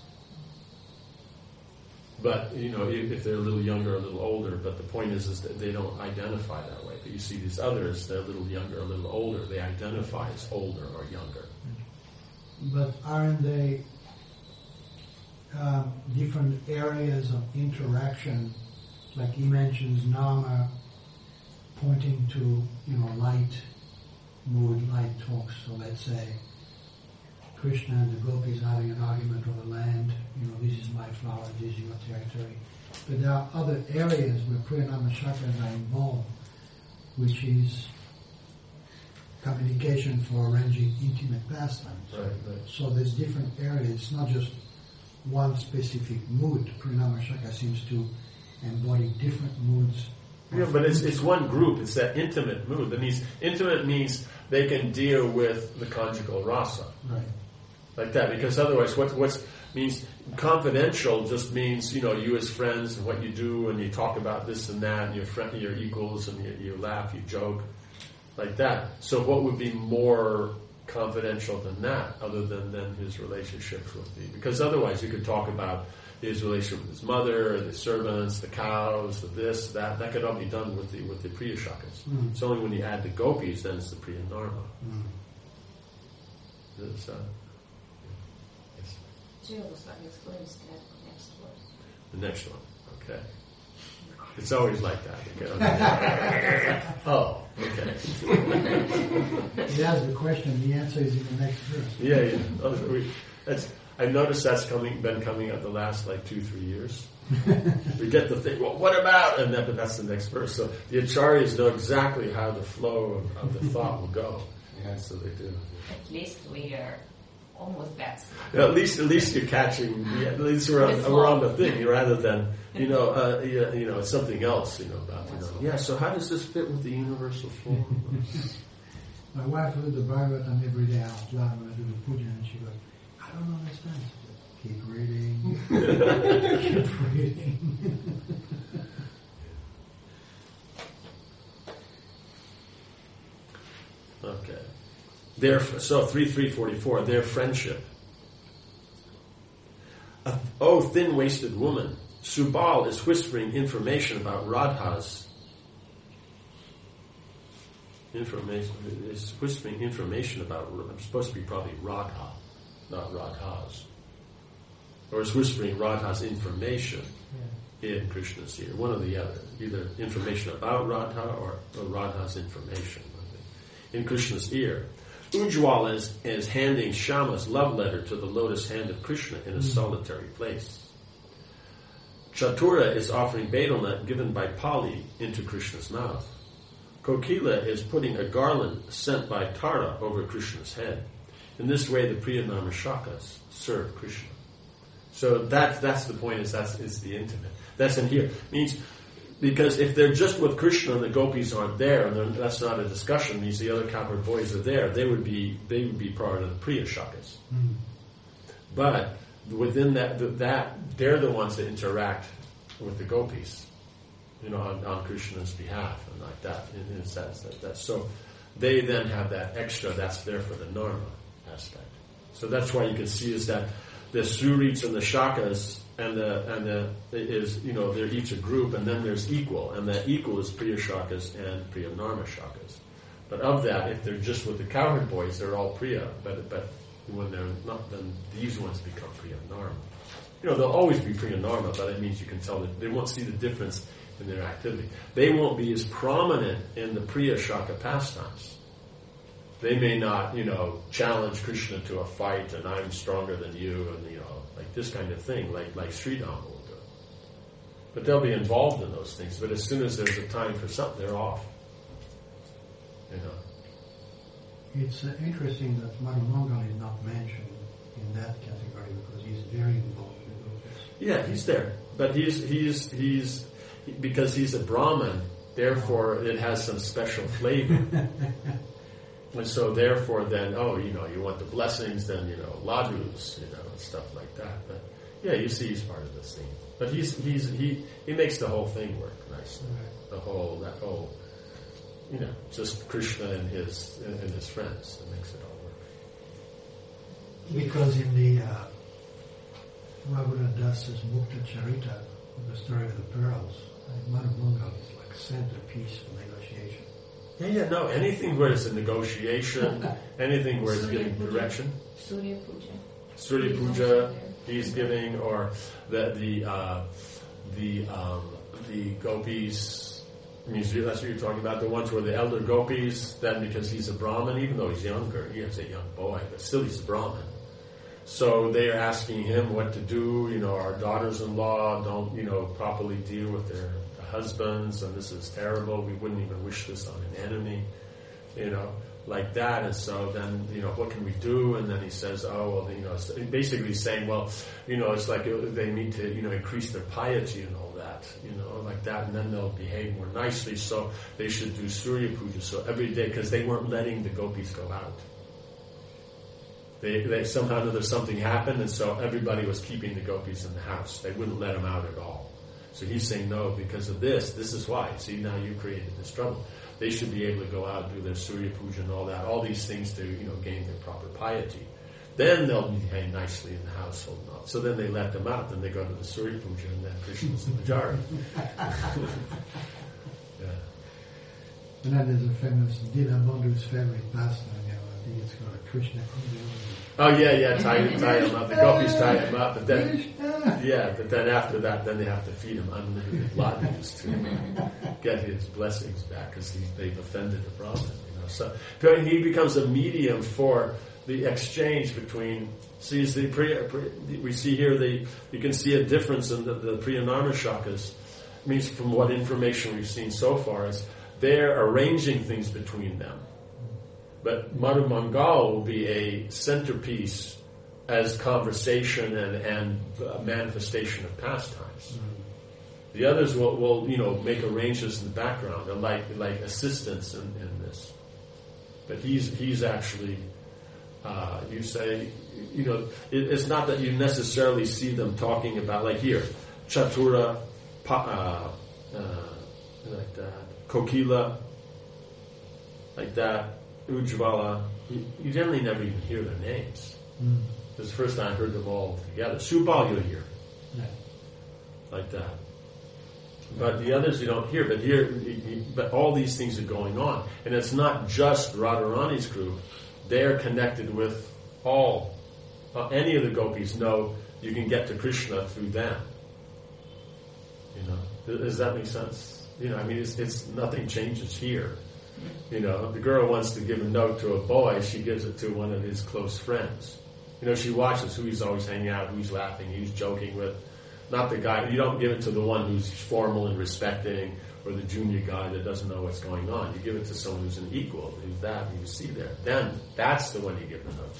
But, you know, if, if they're a little younger or a little older, but the point is, is that they don't identify that way. But you see these others, they're a little younger, a little older. They identify as older or younger. But aren't they um, different areas of interaction? Like he mentions Nama pointing to, you know, light mood, light talks. So let's say Krishna and the gopis having an argument over land. You know, this is my flower, this is your territory. But there are other areas where Priyanama Shakas are involved, which is communication for arranging intimate pastimes. Right, right. So there's different areas. It's not just one specific mood. Priyanama Shaka seems to embody different moods. Yeah, but it's it's one group. It's that intimate mood. That means intimate means they can deal with the conjugal rasa. Right. Like that, because otherwise, what what's means confidential just means, you know, you as friends and what you do, and you talk about this and that, and your friend, your equals, and you, you laugh, you joke, like that. So, what would be more confidential than that, other than than his relationships with the? Because otherwise, you could talk about his relationship with his mother, the servants, the cows, the this, that. That could all be done with the with the Priya Shakas. Mm. It's only when you add the gopis, then it's the Priya Narma. Mm. It's, uh, yes. Jill was like explains that next word. The next one, okay. It's always like that. Okay. Oh, okay. He asks the question, the answer is in the next verse. Yeah, yeah. Oh, we, that's, I've noticed that's coming, been coming up the last like two, three years. We get the thing, well, what about? And that, but that's the next verse. So the acharyas know exactly how the flow of, of the thought will go. Yeah, so they do. At least we are almost that. Yeah, at least, at least you're catching. Yeah, at least we're on, we're on the thing rather than you know, uh, you, you know, something else. You know about you know. Yeah. So how does this fit with the universal form? My wife read the Bhagavatam every day out loud when I do the puja, and she goes, I don't understand. I said, keep reading. Keep reading. Okay. Their, so three three forty four. Their friendship. Uh, oh, thin-waisted woman, Subal is whispering information about Radha's. Information is whispering information about. I'm supposed to be probably Radha, not Radha's. Or is whispering Radha's information yeah. in Krishna's ear. One or the other. Either information about Radha or, or Radha's information in Krishna's ear. Ujjwala is, is handing Shama's love letter to the lotus hand of Krishna in a mm. solitary place. Chatura is offering betel nut given by Pali into Krishna's mouth. Kokila is putting a garland sent by Tara over Krishna's head. In this way, the Priyanama Shakas serve Krishna. So that, that's the point, is that's is the intimate. That's in here. Means, because if they're just with Krishna and the gopis aren't there, and that's not a discussion, means the other cowherd boys are there, they would be they would be part of the Priya Shakas. Mm. But within that, that they're the ones that interact with the gopis, you know, on, on Krishna's behalf and like that. In, in a sense, that, that so they then have that extra that's there for the Narma aspect. So that's why you can see is that the Surits and the Shakas and the and the is you know they're each a group, and then there's equal, and that equal is Priya Shakas and Priya Narma Shakas. But of that, if they're just with the cowherd boys, they're all Priya. But but when they're not, then these ones become Priya Narma. You know, they'll always be Priya Narma, but it means you can tell that they won't see the difference in their activity. They won't be as prominent in the Priya Shaka pastimes. They may not, you know, challenge Krishna to a fight, and I'm stronger than you, and you know, like this kind of thing, like like Sri Rama will do. But they'll be involved in those things. But as soon as there's a time for something, they're off. You know. It's uh, interesting that Madhu Mangal is not mentioned in that category because he's very involved with this. Yeah, he's there, but he's he's he's because he's a Brahmin. Therefore, it has some special flavor. And so therefore then, oh, you know, you want the blessings, then, you know, ladus, you know, and stuff like that. But yeah, you see he's part of the scene. But he's, he's, he, he makes the whole thing work nicely. Right. The whole, that whole, you know, just Krishna and his, and, and his friends. That makes it all work. Because in the uh, Raghunath Das's Mukta Charita, the story of the pearls, uh, Madhu Mangal is like centerpiece for negotiation. Yeah, yeah, no, anything where it's a negotiation, anything where it's giving direction. Surya Puja. Surya Puja, he's giving, or the the uh, the um, the gopis. I mean, that's what you're talking about. The ones where the elder gopis. Then, because he's a Brahmin, even though he's younger, he is a young boy, but still he's a Brahmin. So they are asking him what to do. You know, our daughters-in-law don't, you know, properly deal with their husbands, and this is terrible. We wouldn't even wish this on an enemy, you know, like that. And so then, you know, what can we do? And then he says, oh, well, you know, it's basically saying, well, you know, it's like they need to, you know, increase their piety and all that, you know, like that, and then they'll behave more nicely. So they should do Surya Puja. So every day, because they weren't letting the gopis go out. They, they somehow or other something happened, and so everybody was keeping the gopis in the house. They wouldn't let them out at all. So he's saying, no, because of this, this is why. See, now you created this trouble. They should be able to go out and do their Surya Puja and all that, all these things to, you know, gain their proper piety. Then they'll behave nicely in the household and all. So then they let them out, then they go to the Surya Puja, and then Krishna's the majority. Yeah. And then there's a famous Dinabandhu's favorite pastime, you know, I think it's called a Krishna Puja. Oh yeah, yeah, tie, tie him up. The gopis tie him up, but then, yeah, but then after that, then they have to feed him unlimited ladus to get his blessings back because they've offended the Brahmin. You know, so he becomes a medium for the exchange between. See, the Priya, we see here the you can see a difference in the, the Priya Narma Shakas. Means from what information we've seen so far is they're arranging things between them. But Madhu Mangal will be a centerpiece as conversation and, and uh, manifestation of pastimes. Mm-hmm. The others will, will, you know, make arrangements in the background and like like assistants in, in this. But he's he's actually, uh, you say, you know, it, it's not that you necessarily see them talking about, like here, Chatura, pa, uh, uh, like that, Kokila, like that. Ujjvala, you, you generally never even hear their names. Mm. This is the first time I heard them all together. Subal you'll hear. Yeah. Like that. But the others you don't hear. But here, but all these things are going on. And it's not just Radharani's group. They're connected with all. Uh, any of the gopis know you can get to Krishna through them. You know, does that make sense? You know, I mean, it's, it's nothing changes here. You know, the girl wants to give a note to a boy, she gives it to one of his close friends. You know, she watches who he's always hanging out, who he's laughing, who he's joking with. Not the guy, you don't give it to the one who's formal and respecting, or the junior guy that doesn't know what's going on. You give it to someone who's an equal, who's that, and you see there. Then, that's the one you give the note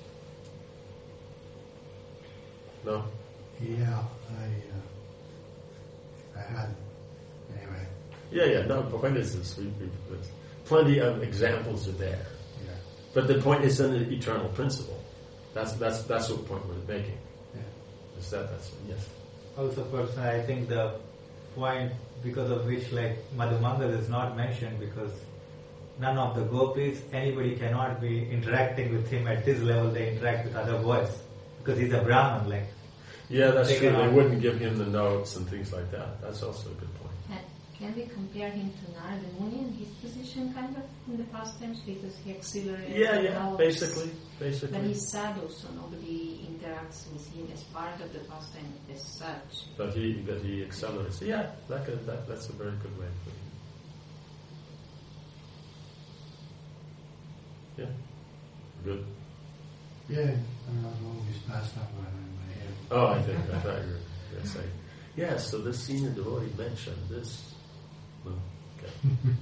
to. No? Yeah, I, uh, I had, anyway. Yeah, yeah, no, the point is this, we, we, plenty of examples are there. Yeah. But the point is in the eternal principle. That's that's that's what point we're making. Yeah. Is that that's yes. Also, personally, I think the point because of which like Madhu Mangal is not mentioned because none of the gopis, anybody cannot be interacting with him at this level. They interact with other boys because he's a Brahman. Like Yeah, that's taken true. They on. wouldn't give him the notes and things like that. That's also a good point. And can we compare him to Narada Muni in his position, kind of, in the past times, because he accelerated Yeah, yeah, helps, basically, But basically. he's sadhu, so nobody interacts with him as part of the pastime as such. But he, but he accelerates. Yeah, that could, that, that's a very good way of putting it. Yeah, good. Yeah, I don't know all these pastime were in my head. Oh, I think I thought you were going to say, yes. So this senior devotee mentioned this. Well, okay.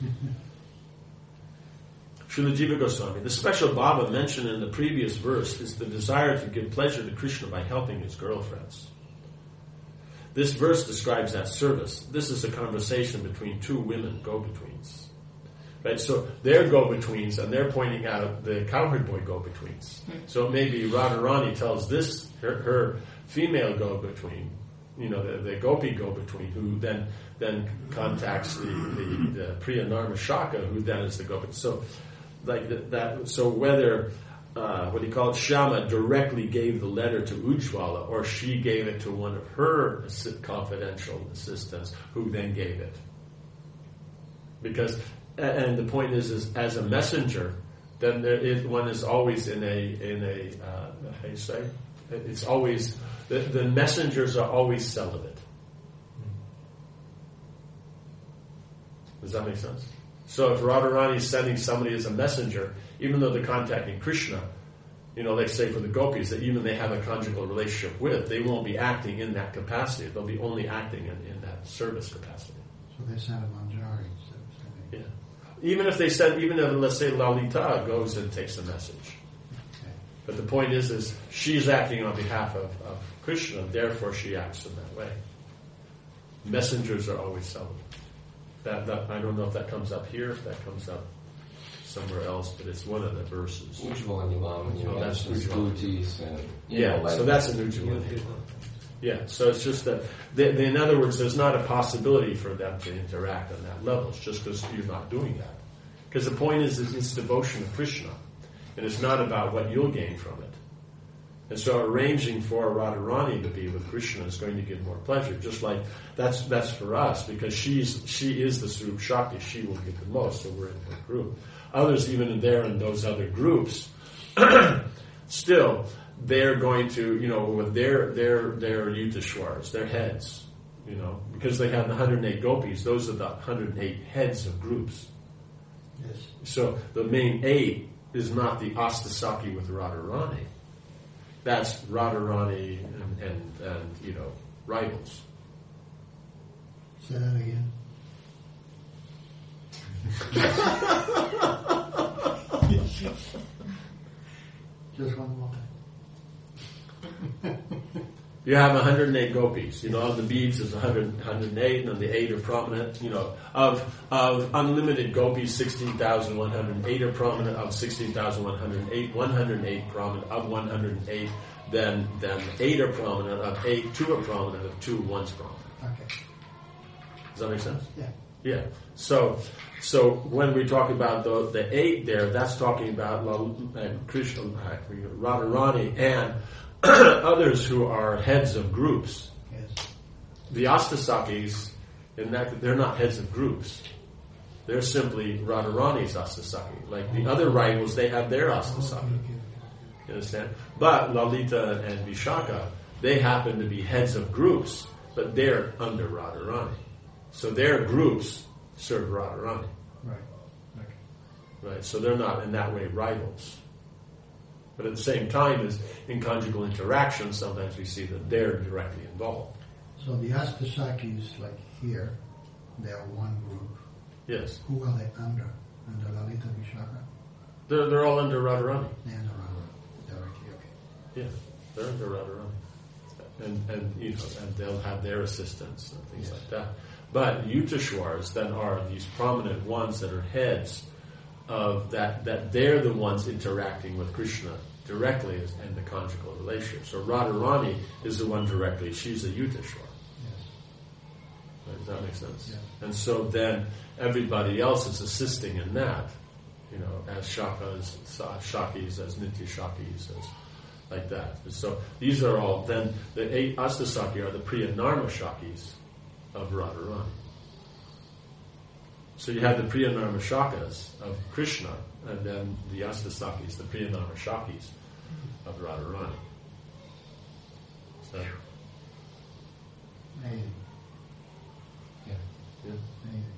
Srila Jiva Goswami, the special bhava mentioned in the previous verse is the desire to give pleasure to Krishna by helping his girlfriends. This verse describes that service. This is a conversation between two women go-betweens. Right? So they're go-betweens and they're pointing out the cowherd boy go-betweens. So maybe Radharani tells this, her, her female go-between, you know, the, the gopi go-between, who then then contacts the, the, the Priya Narmashaka, who then is the gopi. So like that, that so whether uh, what he called Shama directly gave the letter to Ujjwala, or she gave it to one of her assi- confidential assistants, who then gave it. Because, and the point is, is as a messenger, then there is, one is always in a in a uh, how do you say? It's always the, the messengers are always celibate. Does that make sense? So if Radharani is sending somebody as a messenger, even though they're contacting Krishna, you know, let's say for the gopis that even they have a conjugal relationship with, they won't be acting in that capacity. They'll be only acting in, in that service capacity. So they sent a manjari instead of sending. Yeah. Even if they send, even if, let's say, Lalita goes and takes the message. Okay. But the point is, is she's acting on behalf of, of Krishna, therefore she acts in that way. Messengers are always celibate. That, that, I don't know if that comes up here, if that comes up somewhere else, but it's one of the verses. Ujjwala Nilam, you Oh, that's mentioned Ujjwala. duties and you Yeah, know, like so that's an Ujjwala. Yeah, so it's just that, they, they, in other words, there's not a possibility for them to interact on that level. It's just because you're not doing that. Because the point is, is it's devotion to Krishna, and it's not about what you'll gain from it. And so arranging for Radharani to be with Krishna is going to give more pleasure. Just like that's that's for us, because she's she is the Swarup Shakti, she will get the most, so we're in her group. Others, even in there in those other groups, still they're going to, you know, with their their their Yutashwaras, their heads, you know, because they have the one hundred eight gopis, those are the one hundred eight heads of groups. Yes. So the main eight is not the Astasaki with Radharani. That's Radharani and, and, and, you know, rivals. Say that again. Just one more time. You have one hundred eight gopis. You know, of the beads is one hundred, one hundred eight, and the eight are prominent. You know, of of unlimited gopis, sixteen thousand one hundred eight are prominent. Of sixteen thousand one hundred eight, one hundred eight prominent. Of one hundred eight, then then eight are prominent. Of eight, two are prominent. Of two, one's prominent. Okay. Does that make sense? Yeah. Yeah. So, so when we talk about the the eight there, that's talking about Lal- and Krishna, Radharani, and others who are heads of groups. Yes. The Astasakis, in that they're not heads of groups. They're simply Radharani's Astasaki. Like the other rivals, they have their Astasaki. Okay, okay, okay. You understand? But Lalita and Vishaka, they happen to be heads of groups, but they're under Radharani. So their groups serve Radharani. Right. Okay. Right? So they're not in that way rivals. But at the same time, as in conjugal interaction, sometimes we see that they're directly involved. So the Astasakis, like here, they are one group. Yes. Who are they under? Under Lalita Vishaka? They're, they're all under Radharani. They under Radha. Directly, okay. Yeah, they're under Radharani. And, and, you know, and they'll have their assistants and things Yes. like that. But Yutashwaras then are these prominent ones that are heads of that, that they're the ones interacting with Krishna directly as, in the conjugal relationship. So Radharani is the one directly, she's a Yutashwara. Yes. Right, does that make sense? Yeah. And so then everybody else is assisting in that, you know, as Shakas, Shakis, as Nitya Shakis, as like that. So these are all, then the eight Astasaki are the Priyanarma Shakis of Radharani. So you have the Priyanarma Shakas of Krishna, and then the Astasakis, the Priyanarma Shakis of Radharani. So, Amazing. Yeah. yeah. Amazing.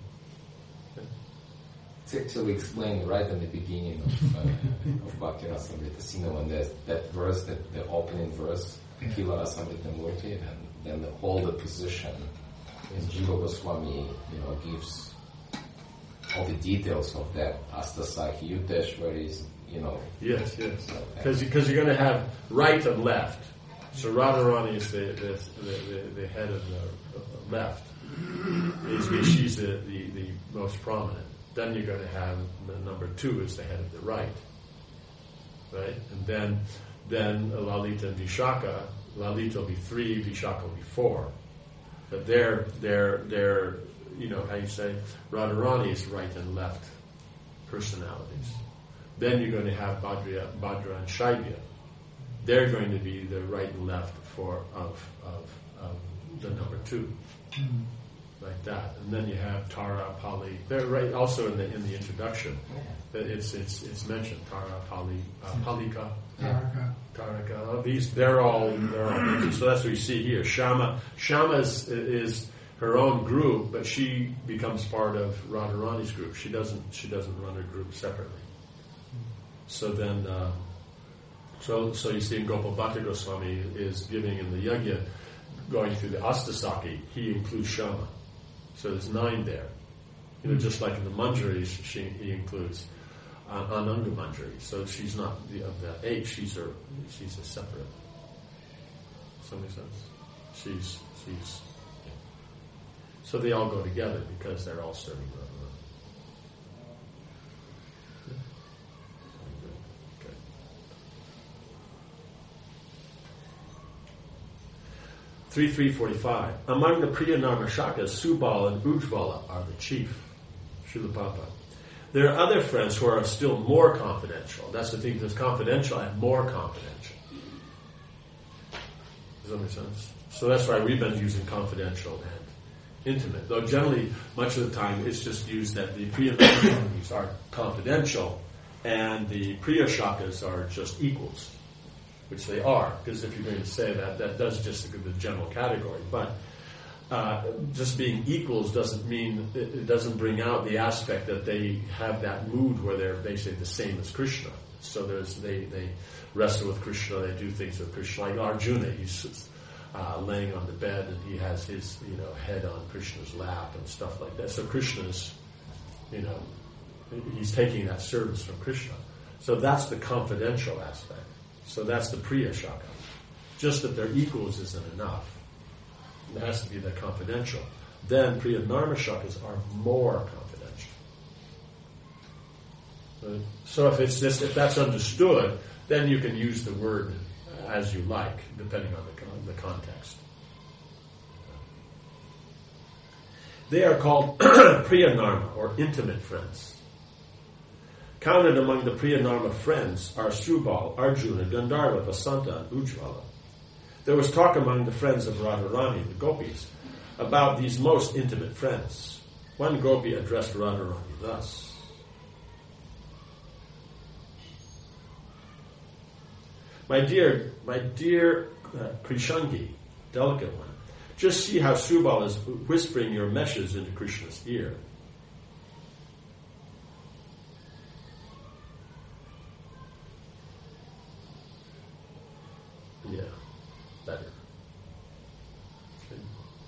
It's actually explained right in the beginning of, uh, of Bhakti Rasamrita Sindhu, that, that verse, that the opening verse, Kila Rasamrita Murti, and then the whole the position. And Jiva Goswami, you know, gives all the details of that. Astasaki Yuteshwari, you know. Yes, yes. Because because you're going to have right and left. So Radharani is the the, the, the, the head of the, of the left. She's the, the, the most prominent. Then you're going to have the number two is the head of the right, right? And then then Lalita and Vishaka. Lalita will be three, Vishaka will be four. But they're they're they're you know how you say Radharani is right and left personalities. Then you're going to have Bhadra, Bhadra and Shaibya. They're going to be the right and left for of of, of the number two. Mm. Like that, and then you have Tara, Pali. They're right also in the in the introduction. Yeah. It's it's it's mentioned Tara, Pali, uh, Palika, Taraka. Taraka. These they're all they're all mentioned. So that's what you see here. Shama Shama is, is her own group, but she becomes part of Radharani's group. She doesn't she doesn't run her group separately. So then, uh, so so you see, in Gopal Bhatta Goswami is giving in the yajna, going through the Astasaki. He includes Shama. So there's nine there. You know, just like in the Manjaris, she, he includes uh, Ananga Manjari. So she's not the, of the eight, she's a, she's a separate. Does that make sense? She's, she's, yeah. So they all go together because they're all serving Radharani. Okay. three three forty-five. Among the Priyanarma Shakas, Subal and Ujjvala are the chief. Srila Prabhupada. There are other friends who are still more confidential. That's the thing, there's confidential and more confidential. Does that make sense? So that's why we've been using confidential and intimate. Though generally, much of the time, it's just used that the Priyanarma are confidential and the Priya Shakas are just equals. Which they are, because if you're going to say that, that does just the general category. But uh, just being equals doesn't mean, it doesn't bring out the aspect that they have that mood where they're basically the same as Krishna. So there's they, they wrestle with Krishna, they do things with Krishna. Like Arjuna, he's uh, laying on the bed and he has his you know head on Krishna's lap and stuff like that. So Krishna's, you know, he's taking that service from Krishna. So that's the confidential aspect. So that's the Priya Shaka. Just that they're equals isn't enough. It has to be the confidential. Then Priyanarma Shakas are more confidential. Uh, so if it's just, if that's understood, then you can use the word as you like, depending on the, the context. They are called Priyanarma, or intimate friends. Counted among the Priyanarma friends are Subal, Arjuna, Gandharva, Vasanta, and Ujjvala. There was talk among the friends of Radharani, the gopis, about these most intimate friends. One gopi addressed Radharani thus. My dear, my dear uh, Krishangi, delicate one, just see how Subal is whispering your meshes into Krishna's ear. Yeah, better. Okay.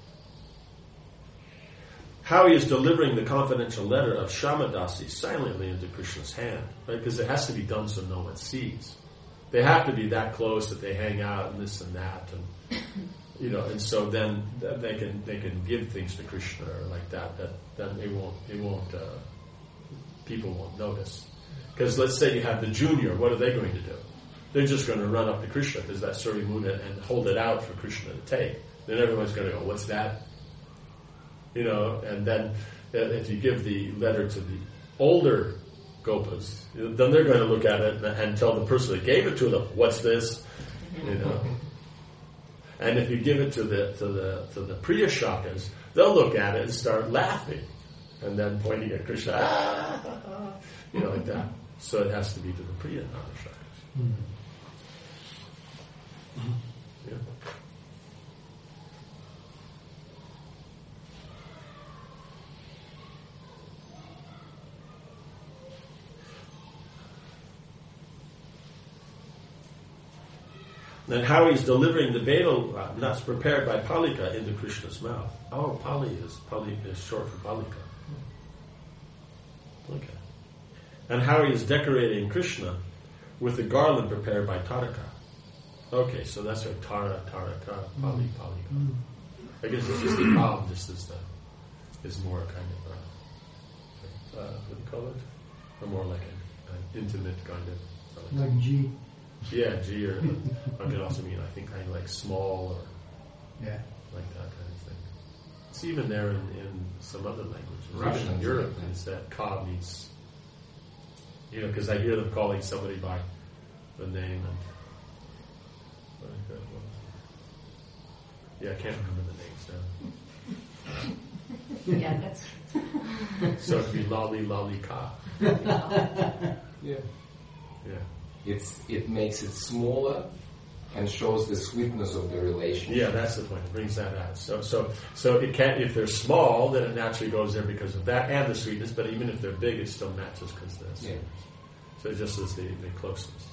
How he is delivering the confidential letter of Shamadasi silently into Krishna's hand, right? Because it has to be done so no one sees. They have to be that close that they hang out and this and that, and you know, and so then they can they can give things to Krishna or like that. That then it won't it won't uh, people won't notice. Because let's say you have the junior, what are they going to do? They're just going to run up to Krishna because that's Surya Muna and hold it out for Krishna to take. Then everyone's going to go, what's that? You know, and then uh, if you give the letter to the older Gopas, then they're going to look at it and, and tell the person that gave it to them, what's this? You know. And if you give it to the to the to the Priya Shakas, they'll look at it and start laughing, and then pointing at Krishna, ah, you know, like that. So it has to be to the Priya Shakas. Mm. Yeah. Then how he's delivering the Vedal uh, nuts prepared by Palika into Krishna's mouth. Oh, Pali is Pali is short for Palika. Okay. And how he is decorating Krishna with the garland prepared by Taraka. Okay, so that's our Tara, Taraka, Pali, Palika. Mm. I guess it's just the Pal, this is the is more kind of uh, uh, what do you call it? Or more like an, an intimate kind of Like G. yeah, G or I could also mean I think kind of like small or Yeah. like that kind of thing. It's even there in, in some other languages. Russian, Even in Europe, yeah. it's that ka means, you know, because I hear them calling somebody by the name and what is that one? Yeah, I can't remember the names now. Yeah, that's So it'd be lolly lolly ka. Yeah. Yeah. It's it makes it smaller and shows the sweetness of the relationship. Yeah, that's the point. It brings that out. So, so, so it can't. If they're small, then it naturally goes there because of that and the sweetness. But even if they're big, it still matches because that's Yeah. so it just as the, the closeness.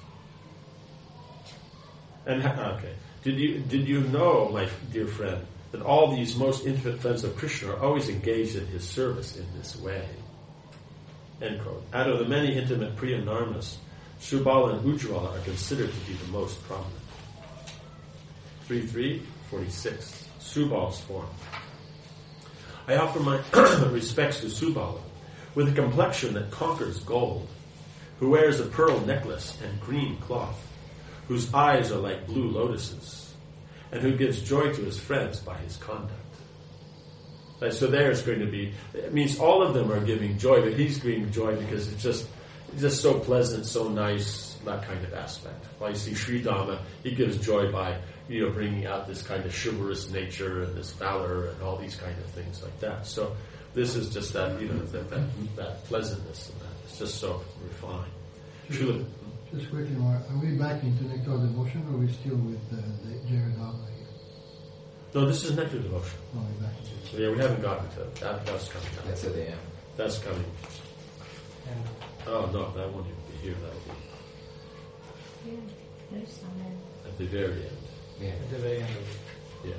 And ha- okay, did you did you know, my dear friend, that all these most intimate friends of Krishna are always engaged in his service in this way? End quote. Out of the many intimate Priya Narmas, Subala and Ujjwala are considered to be the most prominent. three three forty-six Subal's form. I offer my respects to Subala, with a complexion that conquers gold, who wears a pearl necklace and green cloth, whose eyes are like blue lotuses, and who gives joy to his friends by his conduct. Right, so there's going to be, it means all of them are giving joy, but he's giving joy because it's just it's just so pleasant, so nice, that kind of aspect. While you see Sri Dhamma, he gives joy by, you know, bringing out this kind of chivalrous nature and this valor and all these kind of things like that. So this is just that, you know, that that, that pleasantness and that. It's just so refined. Srila, Just quickly, Mark, are we back into Nectar Devotion or are we still with uh, the Jaredama here? no, this is Nectar Devotion. Oh, we're back into So yeah, we haven't gotten to that. That's coming. Up. That's at the end. That's coming. And Oh no, that won't even be here. That'll be yeah, there's somewhere. at the very end. Yeah. at the very end of it. Yeah.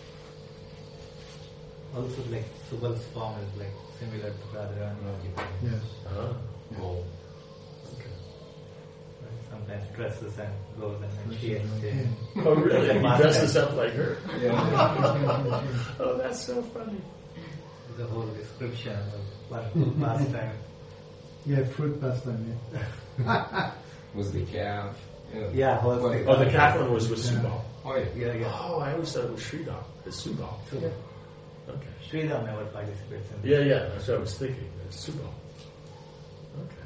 Also, like Subal's form is like similar to Radharani. Yes. Ah. Gold. Okay. Sometimes dresses and goes and then she Okay. exchanges. Oh really? He dresses up like her. Yeah. Oh, that's so funny. The whole description of one cool pastime. Yeah, fruit pastime, yeah. Was the calf. Yeah, whole What- thing. Oh, the cat one was with Subal. Oh yeah. Yeah, yeah. Oh, I always thought it was Sridhar. It's Subal. Yeah. Okay. Sridhar never participates in Yeah, yeah. That's what I was thinking. It's Subal. Okay.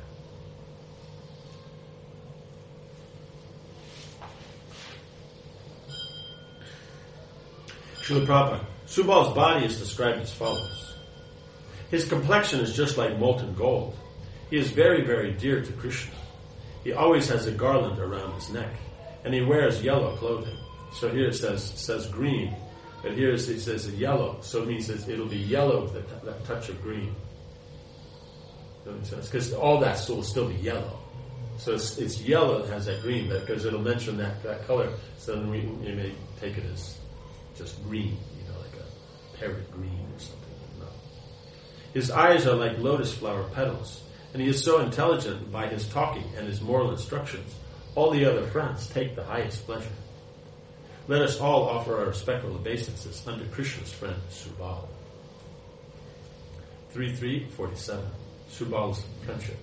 Srila Prabhupada. Subal's body is described as follows. His complexion is just like molten gold. He is very, very dear to Krishna. He always has a garland around his neck, and he wears yellow clothing. So here it says says green, but here it says yellow, so it means that it'll be yellow with that, that touch of green. That makes sense? Because all that will still be yellow. So it's, it's yellow that has that green, but because it'll mention that, that color, so then we, we may take it as just green, you know, like a parrot green or something. No. His eyes are like lotus flower petals, and he is so intelligent by his talking and his moral instructions, all the other friends take the highest pleasure. Let us all offer our respectful obeisances unto Krishna's friend, Subal. three three forty-seven Subal's friendship.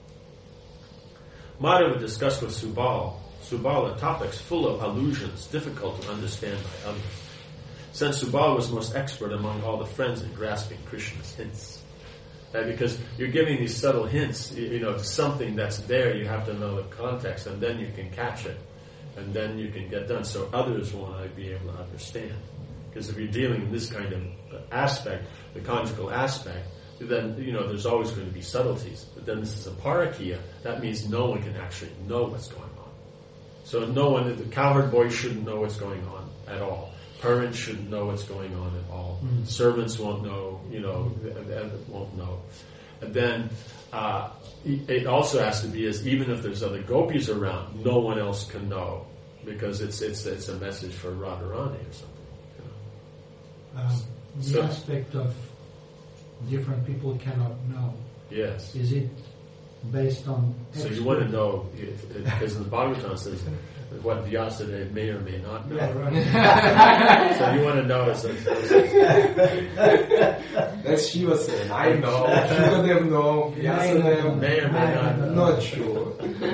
Madhava discussed with Subal, Subala topics full of allusions difficult to understand by others. Since Subal was most expert among all the friends in grasping Krishna's hints. Uh, because you're giving these subtle hints, you, you know, something that's there, you have to know the context, and then you can catch it. and then you can get done. So others won't be able to understand. Because if you're dealing in this kind of aspect, the conjugal aspect, then, you know, there's always going to be subtleties. But then this is a parakia, that means no one can actually know what's going on. So no one, the cowherd boy shouldn't know what's going on at all. Parents shouldn't know what's going on at all. Mm. Servants won't know, you know, won't know. And then uh, it also has to be as even if there's other gopis around, no one else can know because it's it's it's a message for Radharani or something. You know? um, the so, aspect of different people cannot know. Yes. Is it based on? So you want to know because in the Bhagavatam says what Vyasa may or may not know. Yeah, right. So you want to know is that that's Shiva saying. I know. Shukadev know. Vyasadeva may or may not know. Not sure.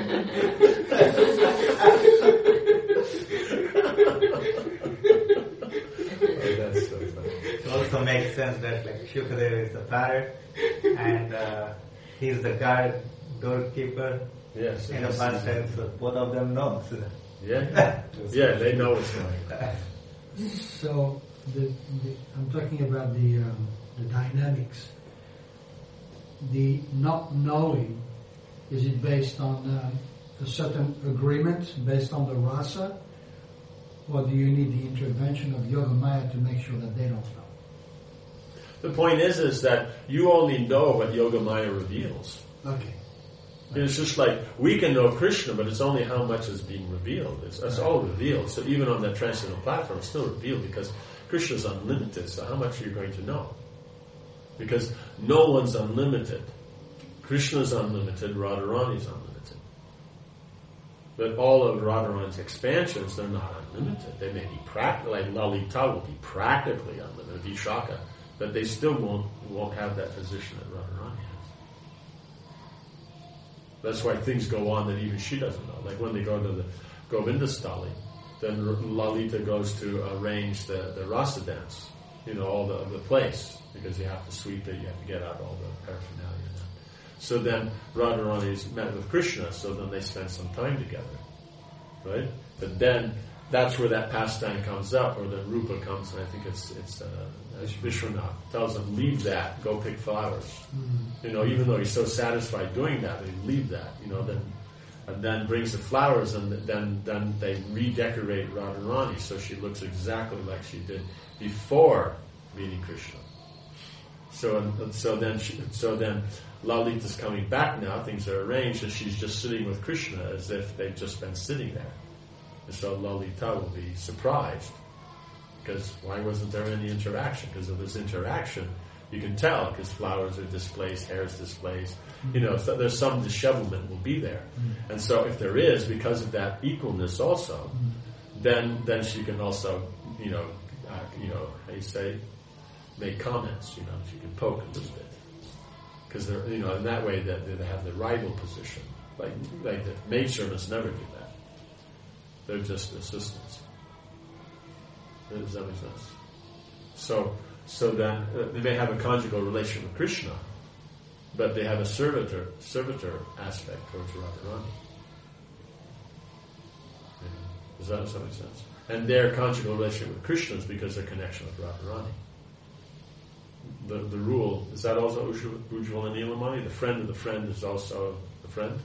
Oh, that's so funny. It also makes sense that like Shukadeva is the parrot and uh, he's the guard doorkeeper. Yes. In a past tense, so both of them know. So. Yeah. Yeah, they know what's going on. So the, the, I'm talking about the um, the dynamics. The not knowing, is it based on um, a certain agreement based on the rasa, or do you need the intervention of Yogamaya to make sure that they don't know? The point is, is that you only know what Yogamaya reveals. Okay. It's just like we can know Krishna, but it's only how much is being revealed. It's, it's all revealed. So even on that transcendental platform, it's still revealed because Krishna is unlimited. So how much are you going to know? Because no one's unlimited. Krishna is unlimited. Radharani is unlimited. But all of Radharani's expansions, they're not unlimited. They may be practical, like Lalita will be practically unlimited, Vishaka, but they still won't won't have that position that Radharani has. That's why things go on that even she doesn't know. Like when they go to the Govindastali, then Lalita goes to arrange the, the rasa dance, you know, all the the place, because you have to sweep it, you have to get out all the paraphernalia. So then Radharani's met with Krishna, so then they spend some time together, right? But then that's where that pastime comes up, or the Rupa comes, and I think it's it's uh, Vishwanath tells them, leave that, go pick flowers. Mm-hmm. You know, even though he's so satisfied doing that, they leave that, you know, then and then brings the flowers, and then then they redecorate Radharani so she looks exactly like she did before meeting Krishna. So and so then she, so then Lalita's coming back now, things are arranged, and she's just sitting with Krishna as if they've just been sitting there. And so Lalita will be surprised, because why wasn't there any interaction? Because of this interaction, you can tell, because flowers are displaced, hair is displaced, mm-hmm. you know, so there's some dishevelment will be there. Mm-hmm. And so if there is, because of that equalness also, mm-hmm. then then she can also, you know, uh, you know, how you say, make comments, you know, she can poke a little bit. Because they're, you know, in that way that they have the rival position. Like, like the maidservants never do that. They're just assistants. Does that make sense? So, so then uh, they may have a conjugal relation with Krishna, but they have a servitor, servitor aspect towards Radharani. Yeah. Does that, does that make sense? And their conjugal relation with Krishna is because their connection with Radharani. The the rule, is that also Ujjvala Nilamani? The friend of the friend is also the friend?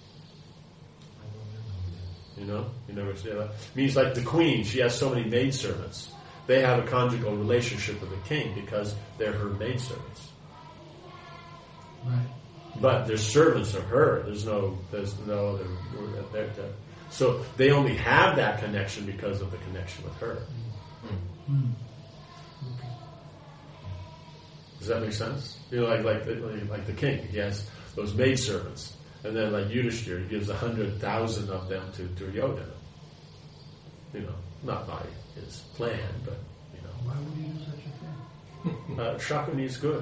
You know? You never say that? It means like the queen, she has so many maidservants. They have a conjugal relationship with the king because they're her maidservants. Right. But they're servants of her. There's no, there's no other. They're, they're, so they only have that connection because of the connection with her. Mm. Mm. Okay. Does that make sense? You know, like like the, like the king, he has those maidservants. And then, like Yudhishthira, he gives a hundred thousand of them to Duryodhana. You know, not by his plan, but you know. Why would he do such a thing? Uh, Shakuni is good.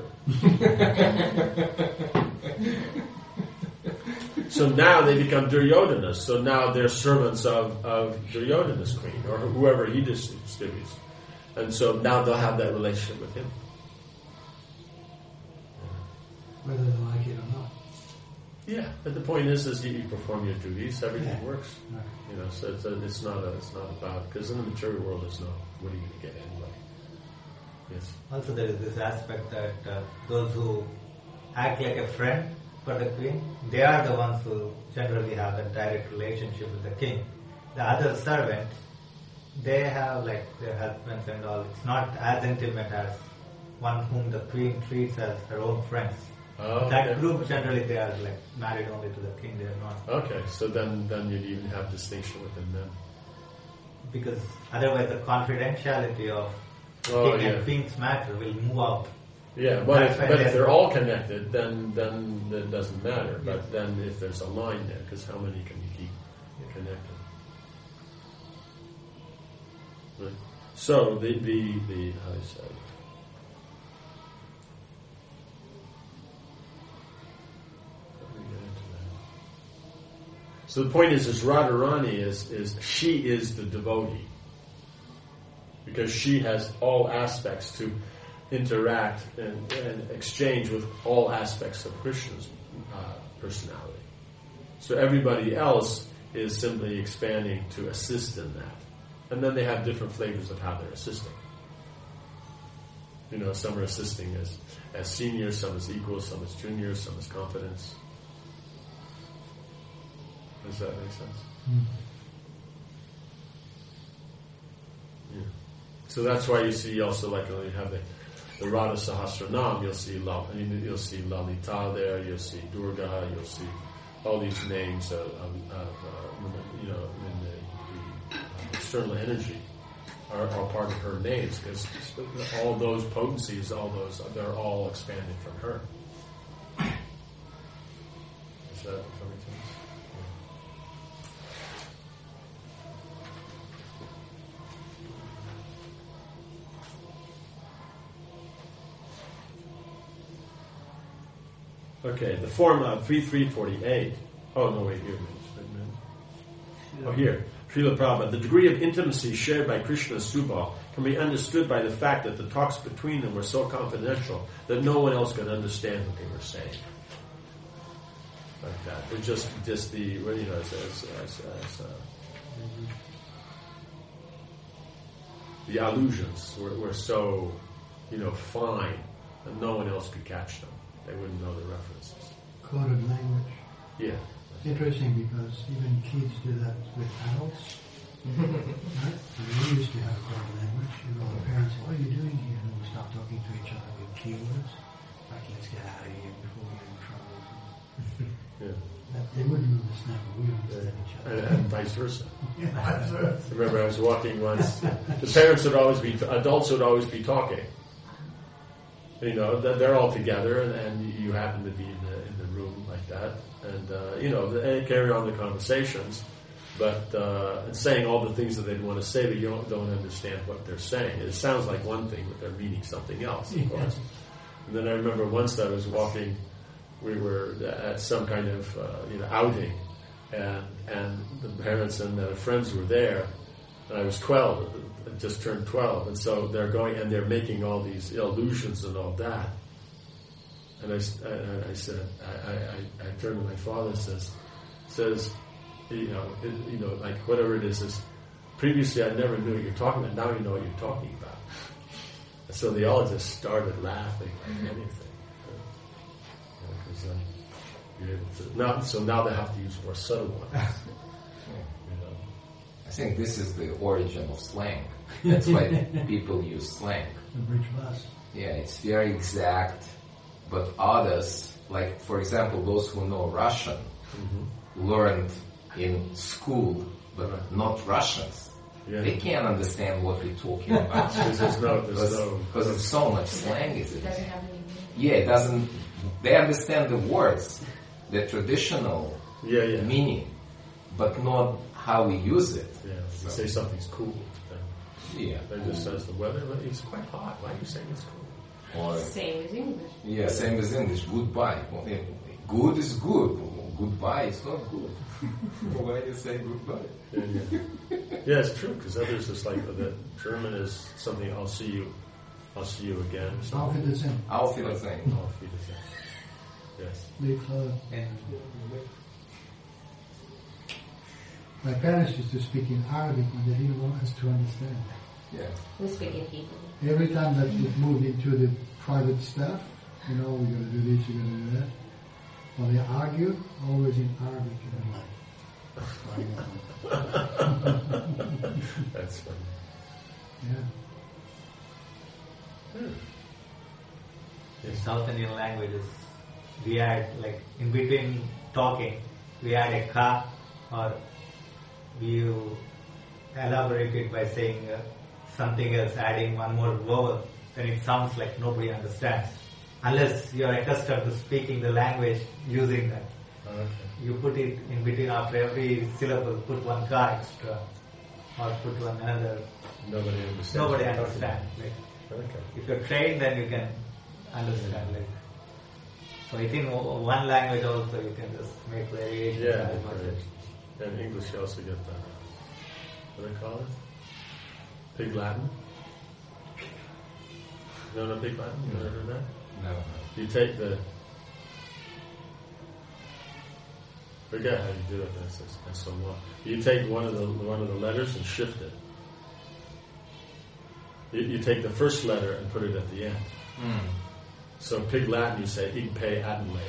So now they become Duryodhanas. So now they're servants of of Duryodhana's queen, or whoever he distributes. And so now they'll have that relationship with him. Whether they like it or not. Yeah, but the point is, is you, you perform your duties, everything Yeah. works. Right. You know, so it's, a, it's not a, it's not about, because in the material world, there's no, what are you going to get anyway? Yes. Also, there is this aspect that uh, those who act like a friend for the queen, they are the ones who generally have a direct relationship with the king. The other servants, they have like their husbands and all. It's not as intimate as one whom the queen treats as her own friends. Oh, That okay. group generally they are like married only to the king. They are not, Okay, so then, then you'd even have distinction within them. because otherwise the confidentiality of Oh, king yeah. and queen's matter will move out. Yeah, but if, That's why but if there's- they're all connected, then then it doesn't matter. But Yes. then if there's a line there, because how many can you keep connected? Right. So the the the how do you say? How do we get into that? So the point is, is Radharani is is she is the devotee because she has all aspects to interact and, and exchange with all aspects of Krishna's uh, personality. So everybody else is simply expanding to assist in that. And then they have different flavors of how they're assisting. You know, some are assisting as, as seniors, some as equals, some as juniors, some as confidants. Does that make sense? Mm. Yeah. So that's why you see also, like when you have the, the Radha Sahasranam, you'll see La, you'll see Lalita there, you'll see Durga, you'll see all these names of, of, of uh, you know, in the, the uh, external energy are, are part of her names because all those potencies, all those, they're all expanded from her. Is that, does that make sense? Okay, the form of thirty-three forty-eight. Oh, no, wait, here. Oh, here. Srila Prabhupada. The degree of intimacy shared by Krishna and Subal can be understood by the fact that the talks between them were so confidential that no one else could understand what they were saying. Like that. They're just, just the, well, you know, as, as, as, as uh, the allusions were, were so, you know, fine that no one else could catch them. They wouldn't know the references. Coded language. Yeah. It's interesting because even kids do that with adults. Right? And we used to have coded language. You know, the parents say, what are you doing here? And we start talking to each other with keywords. Like, let's get out of here before we get in trouble. Yeah. That, they wouldn't understand, but we understand each And, other. and vice versa. Yeah, that's right. I remember I was walking once. The parents would always be, adults would always be talking. You know, they're all together, and, and you happen to be in the in the room like that, and uh, you know, they carry on the conversations, but uh, and saying all the things that they'd want to say, but you don't, don't understand what they're saying. It sounds like one thing, but they're meaning something else, of course. And then I remember once I was walking, we were at some kind of uh, you know outing, and and the parents and the friends were there, and I was twelve. I just turned twelve, and so they're going and they're making all these illusions and all that. And I, I, I said, I, I, I turned to my father and says, says, you know, it, you know, like whatever it is, is previously I never knew what you're talking about. Now you know what you're talking about. And so they all just started laughing like anything. Because uh, you're able to now, so now they have to use more subtle ones. You know. I think this is the origin of slang. That's why people use slang. The bridge bus. Yeah, it's very exact, but others, like for example, those who know Russian, Mm-hmm. learned in school, but not Russians. Yeah. They can't understand what we're talking about. Because there's no, there's Because, no, because it's so much slang, is It it? doesn't have any meaning. Yeah, it doesn't. They understand the words, the traditional yeah, yeah, meaning, but not how we use it. yeah. You So- say something's cool, then Yeah. they just says the weather. It's quite hot. Why are you saying it's cool? Or Same as English. yeah, same as English. Goodbye. Well, eh, Good is good. Goodbye is not good. Why do you say goodbye? Yeah, yeah. Yeah, it's true because others is like the German is something. I'll see you. I'll see you again. Auf Wiedersehen. Auf Wiedersehen. Auf Wiedersehen. Yes. Little. And My parents used to speak in Arabic when they didn't want us to understand. Yeah. We speak in Hebrew. Every time that it moved into the private stuff, you know, we're going to do this, we're going to do that. Or they argue, always in Arabic. You know. That's funny. Yeah. Hmm. in South Indian languages, we add, like, in between talking, we add a ka, or you elaborate it by saying uh, something else, adding one more vowel, then it sounds like nobody understands. Unless you are accustomed to speaking the language using that. Okay. You put it in between after every syllable, put one ka extra, or put one another. Nobody understands. Nobody what you're talking understands. Like, about. Okay. if you're trained, then you can understand. Like, so within o- one language also, you can just make variations. Yeah, as much right. as- And English you also get that. What do they call it? Pig Latin? You know what Pig Latin? You ever heard that? No. You take the... Forget how you do it. That's, that's, that's so long. You take one of the one of the letters and shift it. You, you take the first letter and put it at the end. Mm. So Pig Latin, you say ig pe adonle.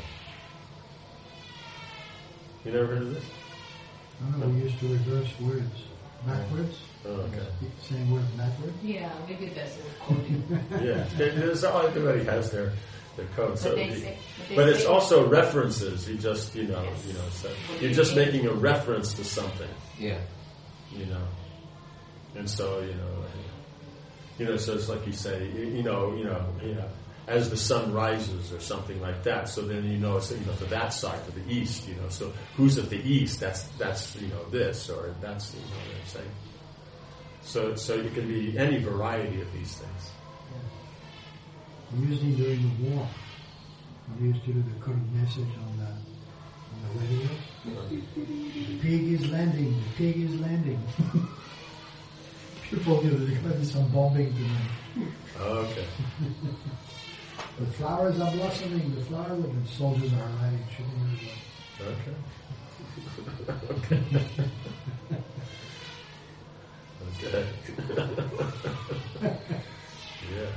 You never heard of this? I know we used to reverse words backwards. Oh, okay. Same word backwards. Yeah, we did that in coding. Yeah, there's all, everybody has their their code. So, But they you- say- but they but it's say- also references. You just you know Yes. you know so What you're they just say. making a reference to something. Yeah. You know, and so you know you know so it's like you say you, you know you know you know as the sun rises or something like that. So then you know it's you know to that side, to the east. You know, so who's at the east? That's that's you know this or that's you know what I'm saying. So so it can be any variety of these things. Usually during the war, we used to do the code message on the on the radio. The pig is landing. The pig is landing. People knew that there might be some bombing tonight. Okay. The flowers are blossoming. The flowers, and the soldiers are arriving, shooting everyone. Okay. Okay. Yeah.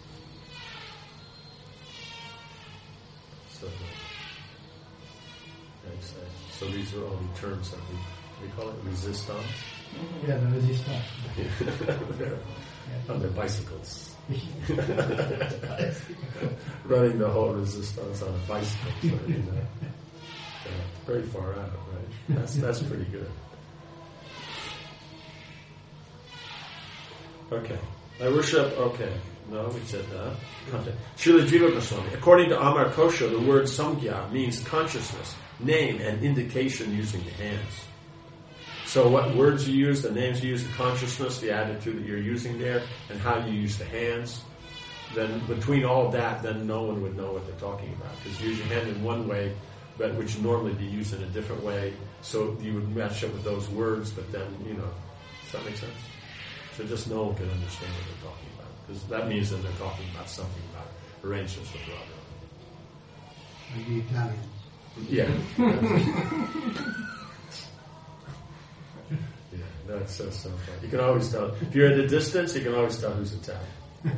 So, thanks. uh, So these are all the terms that we, we call it resistance. Yeah, the resistance. They're on their bicycles. Running the whole resistance on a bicycle. So, you know, yeah, very far out, right? That's, that's pretty good. Okay. I worship, okay. No, we said that. Okay. Srila Jiva Goswami. According to Amar Kosha, the word samkhya means consciousness, name, and indication using the hands. So what words you use, the names you use, the consciousness, the attitude that you're using there, and how you use the hands, then between all of that, then no one would know what they're talking about. Because you use your hand in one way, but which would normally be used in a different way, so you would match up with those words, but then, you know, does that make sense? So just no one can understand what they're talking about. Because that means that they're talking about something about arrangements with Radha. Like the Italians. Yeah. Yeah, that's so, so funny. You can always tell. If you're at a distance, you can always tell who's Italian.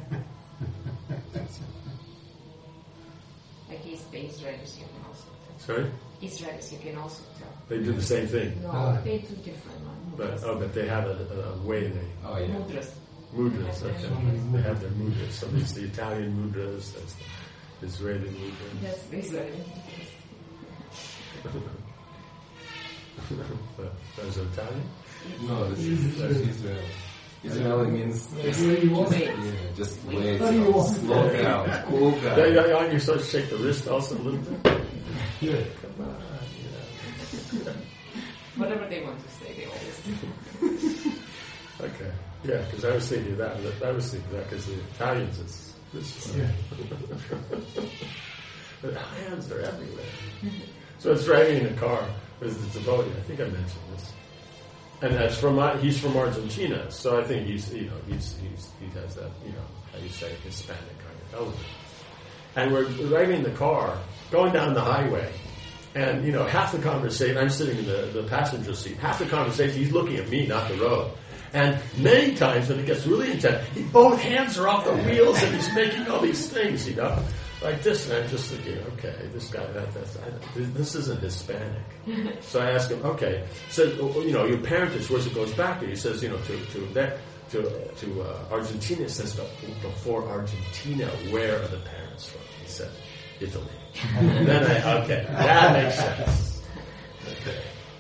Like he's the Israelis, you can also tell. Sorry? Israelis, you can also tell. They do the same thing. No, Ah. they do different one. But, oh, but they have a, a, a way they... Oh yeah. Mudras. Mudras, They have okay. their mudras. They have their mudras. So there's the Italian mudras, there's the Israeli mudras. That's the Israeli. But those are Italian? No, this is that's Israel. Israeli means just, Where do you want just, it? yeah, just Wait. wait, What do you want? slow down, cool Yeah, down. yeah, yeah, you're supposed to shake the wrist also a little bit. Yeah. Come on, you know. Whatever they want to say, they always do. Okay. Yeah, because I was thinking that. I was thinking that because the Italians, it's this way. Yeah. The hands are everywhere. So it's driving in a car with the devotee. I think I mentioned this. And that's from uh, he's from Argentina, so I think he's you know he's he's he has that you know how you say Hispanic kind of element. and we're driving the car, going down the highway, and, you know, half the conversation, I'm sitting in the, the passenger seat, half the conversation, he's looking at me, not the road. And many times when it gets really intense, he, both hands are off the wheels and he's making all these things, you know, like this. And I'm just thinking, okay, this guy, that, that's, I, this isn't Hispanic. So I ask him, okay, so, you know, your parentage, where's it goes back to? He says, you know, to, to that, to, to uh, Argentina. It says, before Argentina, where are the parents from? He said, Italy. And then I, okay, that makes sense. Okay.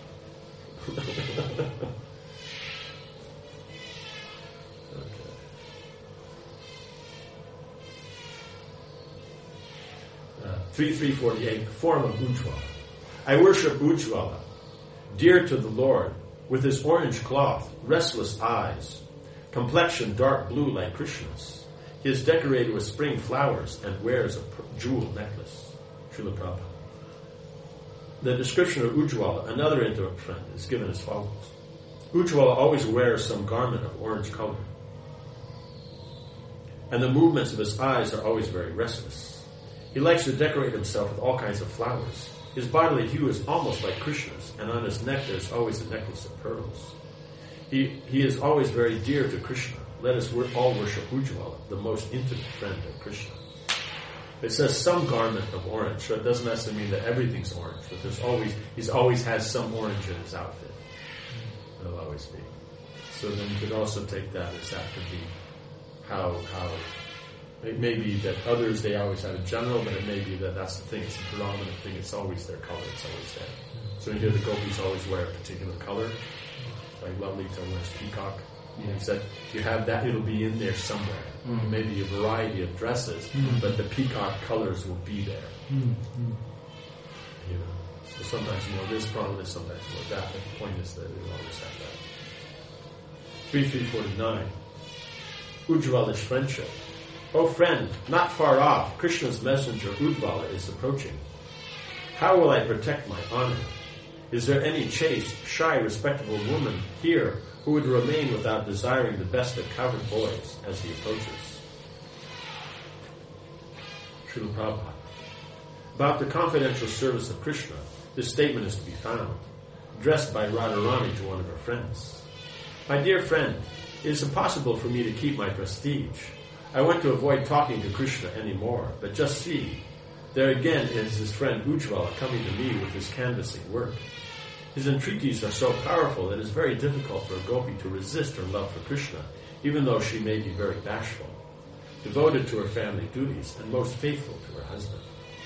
thirty-three forty-eight, form of Ujjvala. I worship Ujjvala, dear to the Lord, with his orange cloth, restless eyes, complexion dark blue like Krishna's. He is decorated with spring flowers and wears a jewel necklace. Srila Prabhupada. The description of Ujjvala, another intimate friend, is given as follows. Ujjvala always wears some garment of orange color, and the movements of his eyes are always very restless. He likes to decorate himself with all kinds of flowers. His bodily hue is almost like Krishna's, and on his neck there is always a necklace of pearls. He he is always very dear to Krishna. Let us all worship Ujjvala, the most intimate friend of Krishna. It says some garment of orange, so it doesn't necessarily mean that everything's orange, but there's always he's always has some orange in his outfit. It'll always be. So then you could also take that as that could be how how. It may be that others, they always have a general, but it may be that that's the thing. It's the predominant thing. It's always their color. It's always there. So you hear the gopis always wear a particular color. Like Lalita wears peacock. Yeah. He said, if you have that, it'll be in there somewhere. Mm. It may be a variety of dresses, mm. but the peacock colors will be there. Mm. You know, so sometimes more this prominent, sometimes more that. But the point is that it'll always have that. thirty-three forty-nine. Ujjvala's friendship. O friend, not far off, Krishna's messenger Ujjvala is approaching. How will I protect my honor? Is there any chaste, shy, respectable woman here who would remain without desiring the best of cowherd boys as he approaches? Srila Prabhupada. About the confidential service of Krishna, this statement is to be found, addressed by Radharani to one of her friends. My dear friend, it is impossible for me to keep my prestige. I want to avoid talking to Krishna anymore, but just see, there again is his friend Ujjvala coming to me with his canvassing work. His entreaties are so powerful that it is very difficult for a gopi to resist her love for Krishna, even though she may be very bashful, devoted to her family duties, and most faithful to her husband.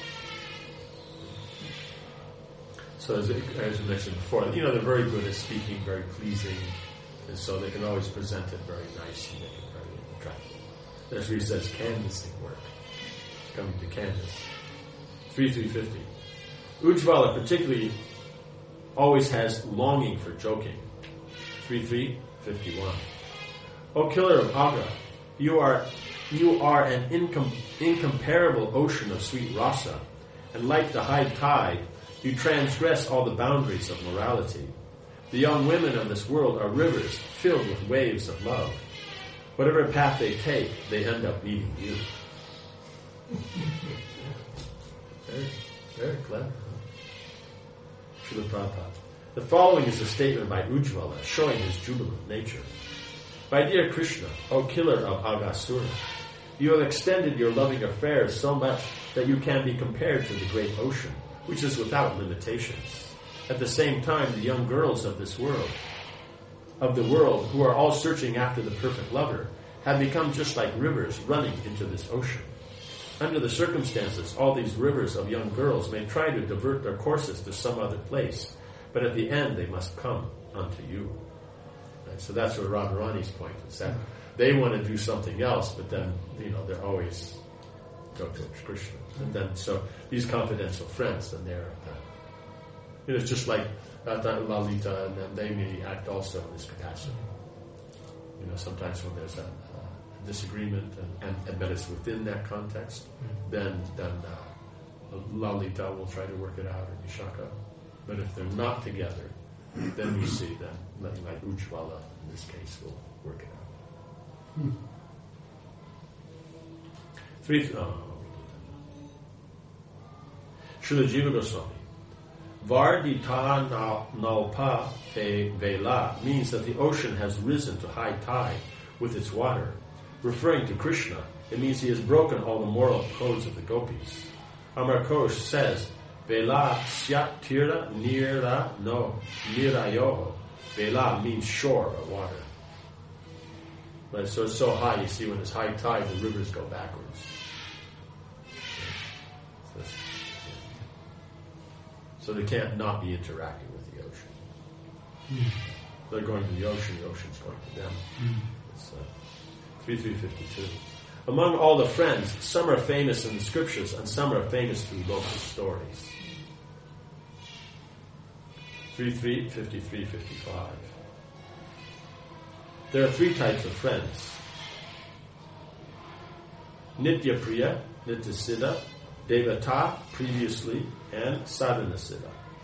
So as, as I mentioned before, you know, they're very good at speaking, very pleasing, and so they can always present it very nicely, make it very attractive. That's where he says canvassing work, coming to canvas. thirty-three fifty. Ujjvala particularly always has longing for joking. thirty-three fifty-one. O killer of Aga, you are you are an incom- incomparable ocean of sweet rasa, and like the high tide, you transgress all the boundaries of morality. The young women of this world are rivers filled with waves of love. Whatever path they take, they end up meeting you. Very, very clever. Huh? Srila Prabhupada. The following is a statement by Ujjvala showing his jubilant nature. My dear Krishna, O killer of Aghasura, you have extended your loving affairs so much that you can be compared to the great ocean, which is without limitations. At the same time, the young girls of this world, of the world, who are all searching after the perfect lover, have become just like rivers running into this ocean. Under the circumstances, all these rivers of young girls may try to divert their courses to some other place, but at the end they must come unto you. Right? So that's what Radharani's point is, that they want to do something else, but then, you know, they're always go towards Krishna. And then, so these confidential friends, then they're, uh, you know, it's just like uh, Lalita, and then they may act also in this capacity. You know, sometimes when there's a uh, disagreement, and, and, and that it's within that context, mm-hmm. then then uh, Lalita will try to work it out, or Vishaka. But if they're not together, then we see that, like, like Ujjvala in this case, will work it out. Hmm. Three. Oh. Srila Jiva Goswami. Vardita Nalpa Te Vela means that the ocean has risen to high tide with its water. Referring to Krishna, it means he has broken all the moral codes of the gopis. Amar Ghosh says, Vela Syat Tira Nira No Nirayo. Vela means shore or water. Right, so it's so high, you see when it's high tide, the rivers go backwards. So they can't not be interacting with the ocean. Mm. They're going to the ocean, the ocean's going to them. Mm. It's uh, thirty-three fifty-two. Among all the friends, some are famous in the scriptures and some are famous through local stories. thirty-three fifty-three fifty-five. There are three types of friends. Nitya Priya, Nitya Siddha, Devata, previously, and Sadhana Siddha.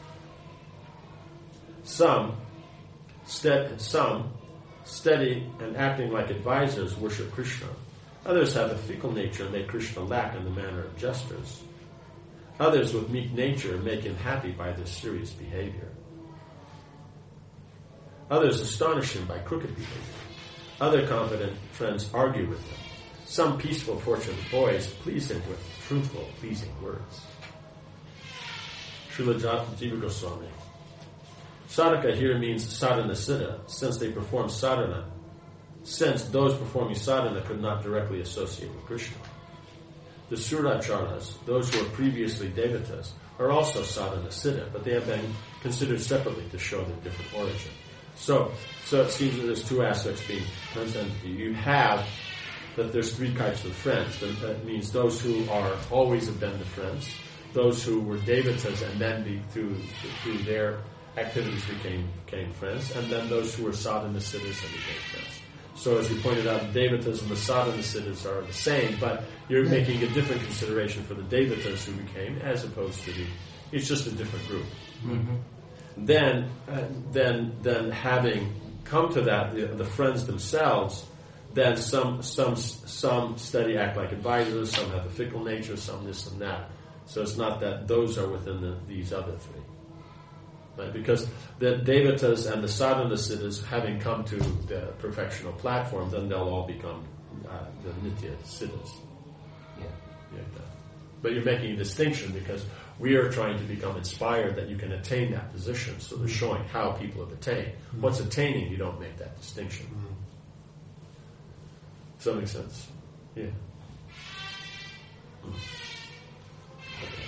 Some, stead, some, steady and acting like advisors, worship Krishna. Others have a fickle nature and make Krishna lack in the manner of jesters. Others with meek nature make him happy by their serious behavior. Others astonish him by crooked behavior. Other confident friends argue with him. Some peaceful, fortunate boys please him with truthful, pleasing words. Srila Jiva Goswami. Sadhaka here means sadhana siddha, since they perform sadhana, since those performing sadhana could not directly associate with Krishna. The Suracharas, those who were previously devatas, are also sadhana siddha, but they have been considered separately to show their different origin. So, so it seems that there's two aspects being presented. You have that there's three types of friends. That, that means those who are always have been the friends, those who were devatas and then be, through through their activities became became friends, and then those who were sadhana siddhas and became friends. So as you pointed out, the devatas and the sadhana siddhas are the same, but you're yeah. making a different consideration for the devatas who became, as opposed to the. It's just a different group. Mm-hmm. Then, uh, then, then having come to that, the, the friends themselves, then some, some, some study act like advisors, some have a fickle nature, some this and that. So it's not that those are within the, these other three, right? Because the devatas and the sadhana siddhas, having come to the perfectional platform, then they'll all become uh, the nitya siddhas. Yeah. Yeah. But you're making a distinction because we are trying to become inspired that you can attain that position. So they're showing how people have attained. Mm-hmm. What's attaining, you don't make that distinction. Mm-hmm. Does that make sense? Yeah. Mm. Okay.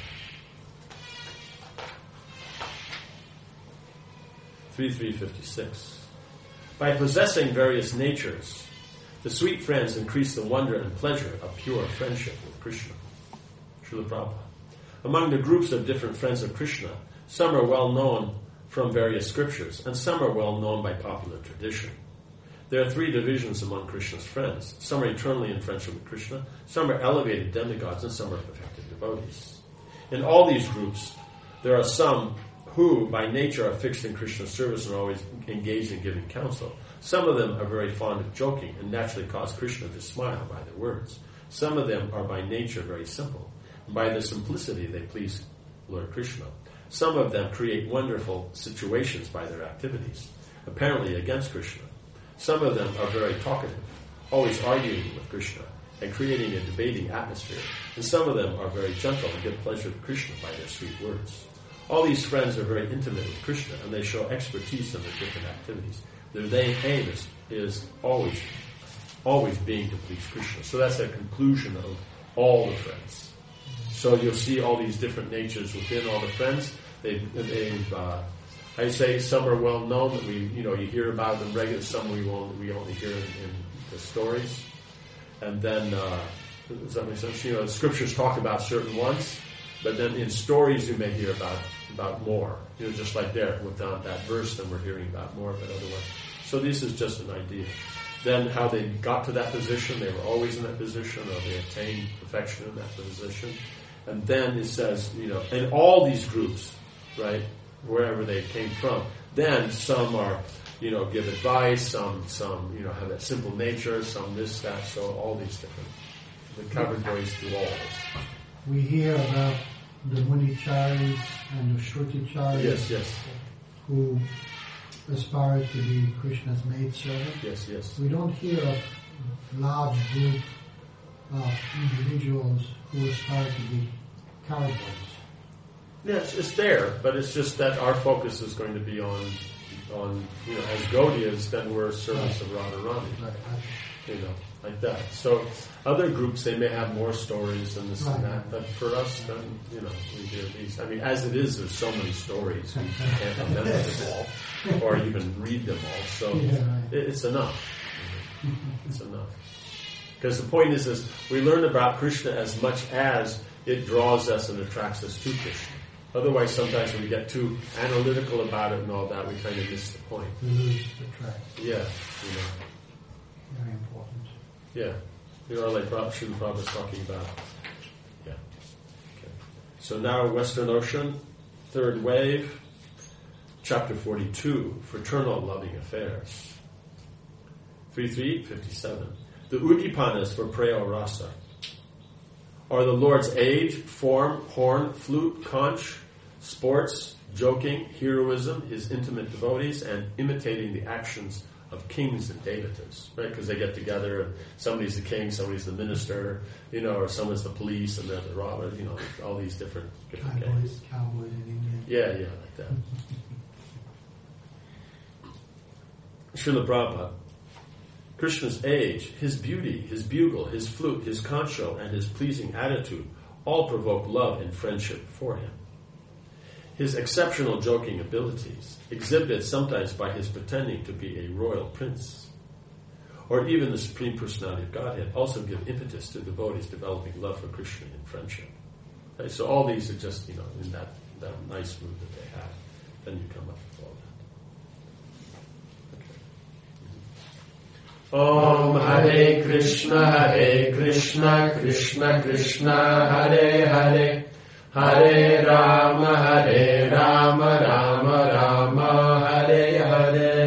thirty-three fifty-six. By possessing various natures, the sweet friends increase the wonder and pleasure of pure friendship with Krishna. Srila Prabhupada. Among the groups of different friends of Krishna, some are well known from various scriptures, and some are well known by popular tradition. There are three divisions among Krishna's friends. Some are eternally in friendship with Krishna, some are elevated demigods, and some are perfected devotees. In all these groups, there are some who, by nature, are fixed in Krishna's service and are always engaged in giving counsel. Some of them are very fond of joking and naturally cause Krishna to smile by their words. Some of them are by nature very simple. By their simplicity, they please Lord Krishna. Some of them create wonderful situations by their activities, apparently against Krishna. Some of them are very talkative, always arguing with Krishna and creating a debating atmosphere. And some of them are very gentle and give pleasure to Krishna by their sweet words. All these friends are very intimate with Krishna, and they show expertise in their different activities. Their aim is, is always, always being to please Krishna. So that's a conclusion of all the friends. So you'll see all these different natures within all the friends. They've, they've uh, I say some are well known that we, you know, you hear about them regularly. Some we won't, we only hear in, in the stories. And then, uh, does that make sense? You know, the scriptures talk about certain ones, but then in stories you may hear about about more. You know, just like there with that, that verse, then we're hearing about more, but otherwise. So this is just an idea. Then how they got to that position, they were always in that position, or they attained perfection in that position. And then it says, you know, in all these groups, right, wherever they came from, then some are, you know, give advice, some, some, you know, have that simple nature, some this, that, so all these different, the covered goes through all this. We hear about the Municharis and the Shruticharis Yes, yes, who aspire to be Krishna's maidservant. yes, yes. We don't hear of large group of individuals who aspire to be cowboys. Yeah, it's, it's there, but it's just that our focus is going to be on, on you know, as Gaudiyas, then we're servants of Radharani. Right. You know, like that. So other groups, they may have more stories and this and Right. that, but for us, then, you know, we hear these. I mean, as it is, there's so many stories, we can't remember them all, or even read them all, so Yeah, right. it, it's enough. It's enough. Because the point is, is we learn about Krishna as much as it draws us and attracts us to Krishna. Otherwise, sometimes when we get too analytical about it and all that, we kind of miss the point. We lose the track. Yeah, you know. Very important. Yeah, you know, like Prabhupada, Srila Prabhupada was talking about. Yeah. Okay. So now Western Ocean, third wave, chapter forty-two, Fraternal Loving Affairs. three three fifty-seven. The Udipanas for Preo Rasa are the Lord's age, form, horn, flute, conch, sports, joking, heroism, his intimate devotees, and imitating the actions of kings and devatas, right? Because they get together, and somebody's the king, somebody's the minister, you know, or someone's the police, and they're the robber, you know, all these different, different Cowboys, gangs. cowboys in England. Yeah, yeah, like that. Srila Prabhupada, Krishna's age, his beauty, his bugle, his flute, his concho, and his pleasing attitude all provoke love and friendship for him. His exceptional joking abilities, exhibited sometimes by his pretending to be a royal prince, or even the Supreme Personality of Godhead, also give impetus to devotees developing love for Krishna and friendship. Okay, so all these are just, you know, in that, that nice mood that they have. Then you come up with all that. Okay. Om Hare Krishna, Hare Krishna, Krishna Krishna, Hare Hare, Hare Rama, Hare Rama, Rama Rama, Hare Hare.